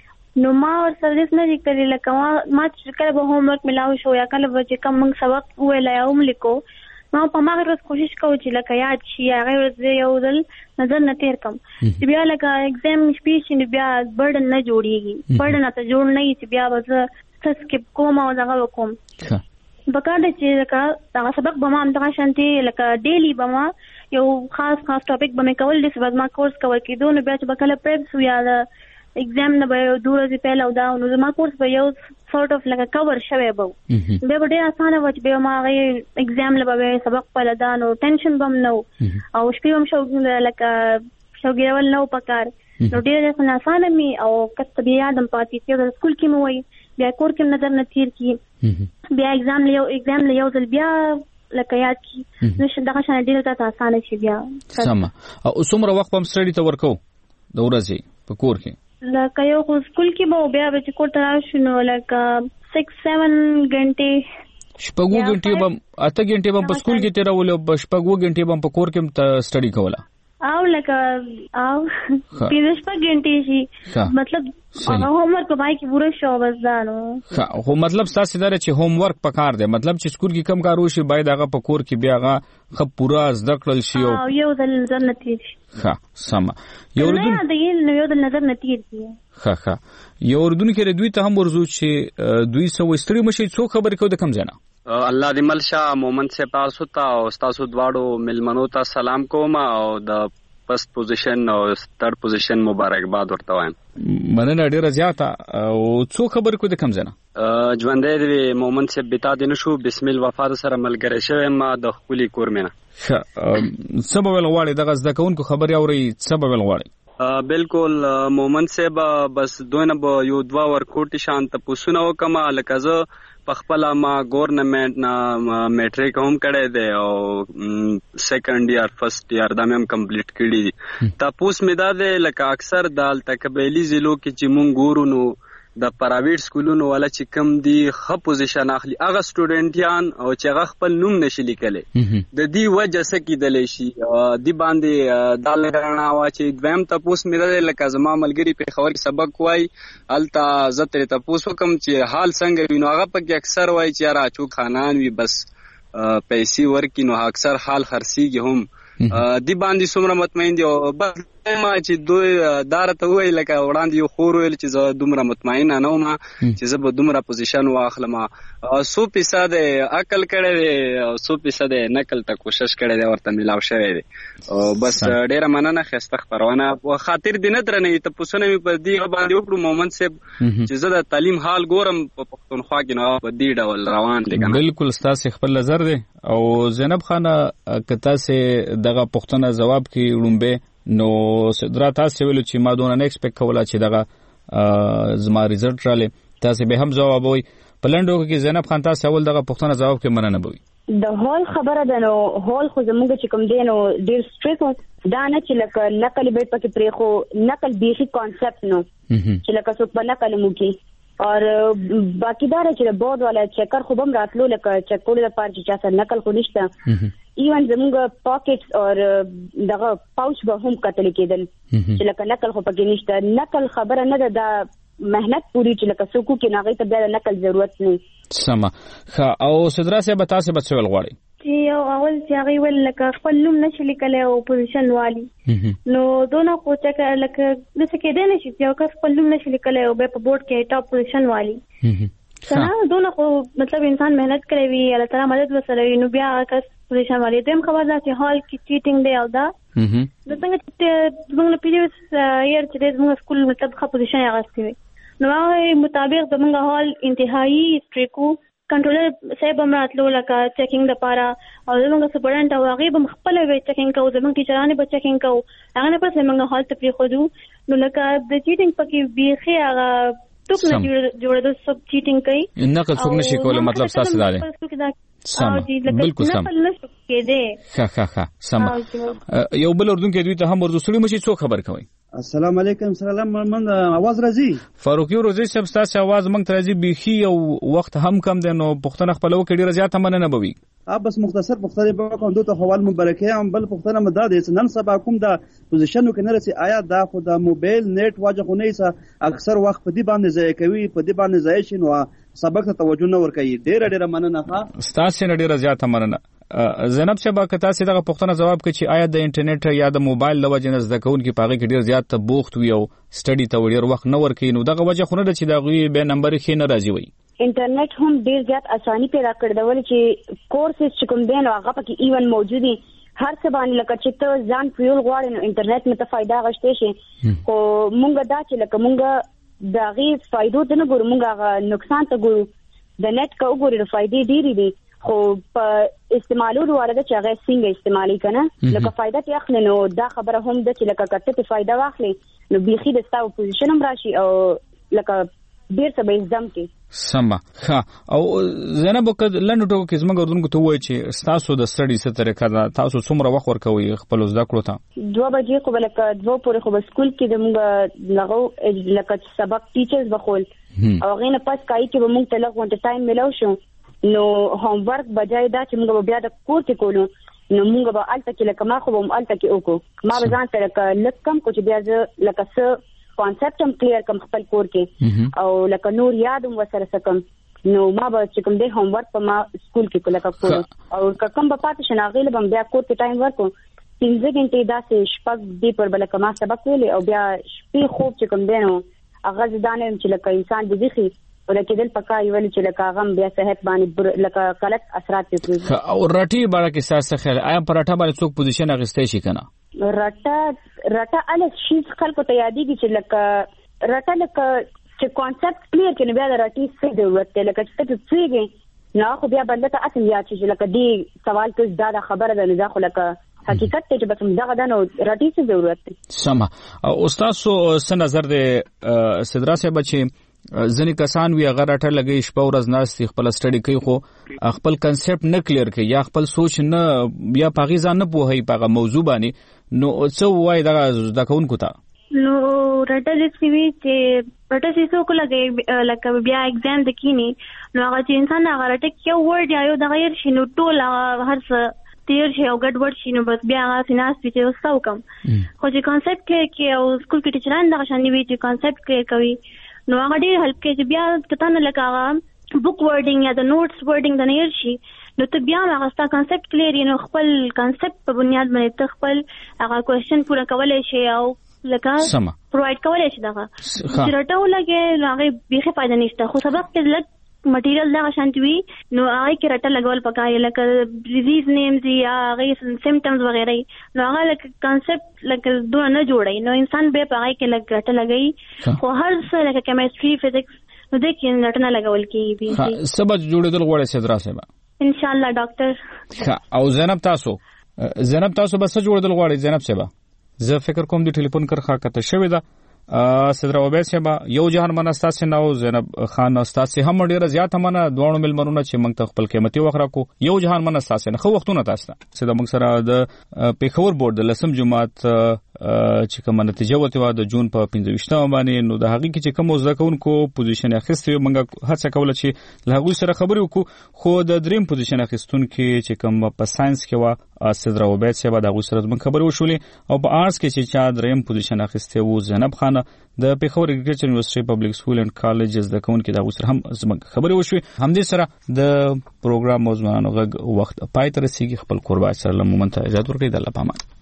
نو ما ورسره داسې نه دي کړي لکه ما چې کله به هوم ورک ملاو شو یا کله به چې کوم موږ سبق وویل یا هم لیکو ما په هغه ورځ کوشش کوم چې لکه یاد شي هغه ورځ یو ځل نظر نه تیر کم چې بیا لکه اگزام شپې شي بیا برډن نه جوړیږي برډن ته جوړ نه چې بیا به زه څه سکپ کوم او دغه وکوم بکار دی چې لکه هغه سبق به ما همدغه شانتي لکه ډیلی به ما یو خاص خاص ټاپک به مې کول دي چې ما کورس کول کېدو نو بیا چې به کله پریپس یا د اگزام نه به دوه ورځې پهله او دا نو زما کورس به یو سورت اف لکه کور شوی به بیا به ډېر اسانه وه چې بیا ما هغې اگزام له به سبق پهله دا نو ټینشن به هم نه و او شپې هم شو لکه شوګېرول نه و پکار نو ډېر اسانه مې او کس ته بیا یاد هم پاتې چې یو سکول کې مې وایي بیا کور کې نظر نه تیر کړي بیا اگزام له یو اگزام له یو ځل بیا لکه یاد کړي نو دغه شان ډېر ته اسانه شي بیا سمه او څومره وخت به هم سټډي ته ورکوو د ورځې په کور کې لکه یو خو سکول کې به بیا به چې کور ته راشو نو لکه سکس سیون غنټې شپږ غنټې به اته غنټې به په سکول کې تېرولې او شپږ غنټې به په کور کې سټډي کوله او لکه او پنځه شپږ غنټې شي مطلب هغه هوم ورک پای کې پوره شو بس دا نو ښه خو مطلب ستاسو دا چې هوم ورک پکار دی مطلب چې سکول کې کم کار وشي باید هغه په کور کې بیا هغه ښه پوره زده کړل شي او یو ځل نظر نه تیر شي ښه سمه یو اردن د یو ځل نظر نه تیر شي ښه ښه یو اردن کې دوی ته هم ورزو چې دوی سو ستړي مشي څو خبرې کوي د کم ځای نه الله دې ملشا مومن سے تاسو ته او تاسو دواړو ملمنو ته سلام کوم او د فرست پوزیشن او تھرد پوزیشن مبارکباد ورته وایم مننه ډیره زیاته او څو خبرې کوي د کم ځای نه ژوندی دې مومن سے بتا دې نشو بسم الله وفا سره ملګری شوی ما د خپلې کور مینه ښه څه به ویل غواړئ دغه زده کوونکو خبرې اورئ څه به ویل غواړئ بالکل مومن صاحب بس دوی نه به یو دوه ورکوټي شان تپوسونه وکم لکه زه په خپل ما گورنمنت نه میټریک هم کړی دی او سیکنډ ایئر فرست ایئر دا مې هم کمپلیټ کړی دي تاسو مې دا دی لکه اکثر د التکبیلی ضلعو کې چې مونږ ګورو نو د پرایویټ سکولونو ولا چې کم دی خ پوزیشن اخلي هغه سټوډنټیان او چې هغه خپل نوم نشي لیکلی د دې وجه څه کیدلی شي دی باندې دا لګرانه وا چې دویم تاسو مې لکه زما ملګری په خبر کې سبق وای التا زتر تاسو کوم چې حال څنګه وینو هغه په اکثر وای چې را چو خانان وي بس پیسې ورکی نو اکثر حال خرسيږي هم دی باندې څومره مطمئن دي او بس ما چې دوی دارته وای لکه وړاندې یو خور ویل چې زه دومره مطمئن نه وم چې زه به دومره پوزیشن واخلم سو فیصد عقل کړی او سو فیصد نقل ته کوشش کړی دی ورته ملاو شوی دی او بس ډیره مننه خسته خبرونه خاطر دې نه درنه ته پوسونه می په دې باندې وکړو مومن صاحب چې زه د تعلیم حال ګورم په پښتونخوا کې نو په دې ډول روان دي بالکل ستاسو خپل نظر دی او زینب خانه کته سه دغه پښتنه جواب کې وړومبه نو صدرا تاسو ویلو چې ما دونه نه ایکسپیکټ کوله چې دغه زما ریزلټ رااله تاسو به هم جواب وای پلانډو کې زینب خان تاسو اول دغه پښتنه جواب کې مننه بوي د هول خبره ده نو هول خو زموږ چې کوم دی نو ډیر سټریټ دا نه چې لکه نقل به پکې پرې خو نقل بیخي کانسپټ نو چې لکه څوک په نقل مو کې اور باقی دار چې بورډ والا چیکر خو بم راتلو لکه چکول لپاره چې چا سره نقل خو نشته ایون زموږ پاکټس اور دغه پاوچ به هم کتل کېدل چې لکه نقل خو پکې نشته نقل خبره نه ده دا مهنت پوری چې لکه څوک کې ناغې ته بیا نقل ضرورت نه سما خا او صدرا صاحب تاسو به څه ول غواړي چې یو اول چې هغه ول لکه خپل نوم نشي لیکلی او پوزیشن والی نو دونه خو چې لکه د څه کې دی نشي چې یو کس خپل نوم نشي لیکلی او به په بورډ کې ټاپ پوزیشن والی څنګه دونه خو مطلب انسان مهنت کوي وی الله تعالی مدد وسره نو بیا کس پوزیشن والی دیم خبر ده چې هال کې چیټینګ دی او دا د څنګه چې موږ پیډیوس یې چې موږ سکول مطلب خپل پوزیشن یې غوښتي نو هغه مطابق د موږ هال انتهایی سټریکو کنټرولر صاحب هم راتلو لکه چیکینګ لپاره او زموږ سپورټنټ او هغه به خپل وی چیکینګ کوو زموږ ټیچرانه به چیکینګ کوو هغه نه پس موږ حالت پرې خو دو نو لکه د چیټینګ پکې بیخي هغه ټوک نه جوړه د سب چیټینګ کوي نه کله څوک نشي کولای مطلب تاسو دا دی سم بالکل سم ښه ښه ښه سم یو بل اردن کې دوی ته هم ورته سړي مشي څو خبر کوي السلام علیکم سلام من आवाज راځي فاروقي روزي صاحب تاسو आवाज مونږ ته راځي بيخي او وخت هم کم دی نو پښتنه خپل وکړي ډیره زیاته مننه بوي اب بس مختصر پښتنه به کوم دوه حوال مبارکه هم بل پښتنه مدد دي نن سبا کوم دا پوزیشنو کې نه رسي آیا دا خو د موبایل نت واجه خو نه ایسه اکثر وخت په دې باندې ځای کوي په دې باندې ځای شي نو سبق ته توجه نه ور کوي ډیره ډیره مننه ښه تاسو نه ډیره زیاته مننه زینب صاحب که تاسو دغه پښتنه جواب کړئ چې آیا د انټرنیټ یا د موبایل د وجې نه زده کوونکي په هغه کې ډیر زیات بوخت وي او سټډي ته ډیر وخت نه ورکوي نو دغه وجه خو نه ده چې دغه به نمبر کې نه راځي وي انټرنیټ هم ډیر زیات اساني پیدا کړل چې کورسز چې کوم دین او هغه پکې ایون موجودي هر څه باندې لکه چې ته ځان فیول غواړې نو انټرنیټ مته فائدہ غشته شي خو مونږ دا چې لکه مونږ دغه فائدو ته نه ګورو مونږ هغه نقصان ته ګورو د نت کا وګورو فائدې ډېری دي خو په استعمالولو ورته چې هغه څنګه استعمالي کنه لکه فائدہ ته اخلي نو دا خبره هم ده چې لکه کته ته فائدہ واخلي نو بيخي د ستاسو پوزیشن هم راشي او لکه ډیر څه به زم کې سم ښه او زنه بو کله لنډو ټکو کې زموږ اردن کو ته وای چې تاسو د سټډي څه طریقه ده تاسو څومره وخت ورکوي خپل زده کړو ته دوه بجې خو لکه دوه پورې خو سکول کې د موږ لغو لکه سبق ټیچرز بخول او غینه پس کای کې به موږ ته لږ وانت ټایم ملو شو نو هوم ورک بجای دا چې موږ بیا د کور کې کولو نو موږ به الته کې لکه ما خو به الته کې وکړو ما به ځان ته لکه لږ کم کو چې بیا زه لکه څه کانسپټ هم کلیر کم خپل کور کې او لکه نور یاد هم وسره سکم نو ما به چې کوم دی هوم ورک په ما سکول کې لکه کول او کم به پاتې شنه غیله بم بیا کور کې ټایم ورکو پنځه غنټې داسې شپږ دی پر بل کما سبق ویلې او بیا شپې خوب چې کوم دی نو هغه ځدانه چې لکه انسان د ځخي ولکه دل پکای ویل چې لکه غم بیا صحت باندې لکه غلط اثرات پرې او رټي باندې کې ساس خیر آیا پر رټا باندې څوک پوزیشن اغستې شي کنه رټا رټا ال شي خلکو ته یادېږي چې لکه رټا لکه چې کانسپټ کلیر کړي بیا د رټي څه ضرورت دی لکه چې ته څه نو خو بیا بلته اصل یا چې لکه دی سوال کې دا خبره ده نه خو لکه حقیقت ته چې بس دغه دنو رټي څه ضرورت دی سم استاد سو نظر دې صدرا صاحب چې ځنې کسان وی هغه راټه لګي شپه ورځ ناست خپل سټډي کوي خو خپل کنسپټ نه کلیر کوي یا خپل سوچ نه بیا پاغي ځان نه پوهي پاغه موضوع باندې نو څه وای دا د کوونکو ته نو رټه د سیوی چې رټه سیسو کو لګي لکه بیا اگزام د کینی نو هغه چې انسان هغه رټه کیو ورډ یا یو د غیر شنو ټول هر څه تیر شي او ګډ وډ شي نو بس بیا هغه سیناس چې وسو کم خو چې کانسپټ کې کې او سکول کې ټیچران دغه شان دی چې کانسپټ کې کوي نو هغه ډیر هلپ کوي چې بیا کته نه لکه هغه بوک ورډینګ یا د نوټس ورډینګ د نه شي نو ته بیا هغه ستا کانسپټ کلیر نو خپل کانسپټ په بنیاد باندې ته خپل هغه کوېسچن پوره کولای شي او لکه پرووایډ کولای شي دغه چې راټو لګي هغه به فائدہ نشته خو سبق کې لګ مټیریل دا شانتوي نو هغه کې راټه لګول پکای لکه ډیزیز نیمز یا هغه سیمټمز وغیرہ نو هغه لکه کانسپټ لکه دوه نه جوړي نو انسان به پای کې لګ راټه لګي خو هر څه لکه کیمستري فزکس نو د کې راټه نه لګول کیږي سبا جوړېدل غوړې سي دراسه ان شاء الله ډاکټر او زینب تاسو زینب تاسو بس جوړېدل غوړې زینب سبا زه فکر کوم د ټلیفون کرخه کته شوې ده صدر عبید صاحب یو جهان منستا سي نو زینب خان استا سي هم ډیره زیات منه دوه ملمنونه چې موږ ته خپل قیمتي وخت راکو یو جهان منستا سي خو وختونه تاسو ته موږ سره د پیښور بورډ د لسم جماعت چې کوم نتیجه وته و د جون په پنځه باندې نو د هغه کې چې کوم زده کوونکو پوزیشن اخیستي موږ هڅه کوله چې له هغه سره خبرې وکړو خو د دریم پوزیشن اخیستون کې چې کوم په ساينس کې و صدر عبید صاحب د هغه سره موږ خبرې وشولې او په آرټس کې چې چا دریم پوزیشن اخیسته وو زینب خان د پیښور اګریکلچر یونیورسيټي پبلک سکول اند کالجز د کون کې د هغه سره هم زموږ خبرې وشوې هم دې سره د پروګرام موضوعانو غږ وخت پای تر رسیدي خپل قربان سره لمونته اجازه ورکړئ د الله پامان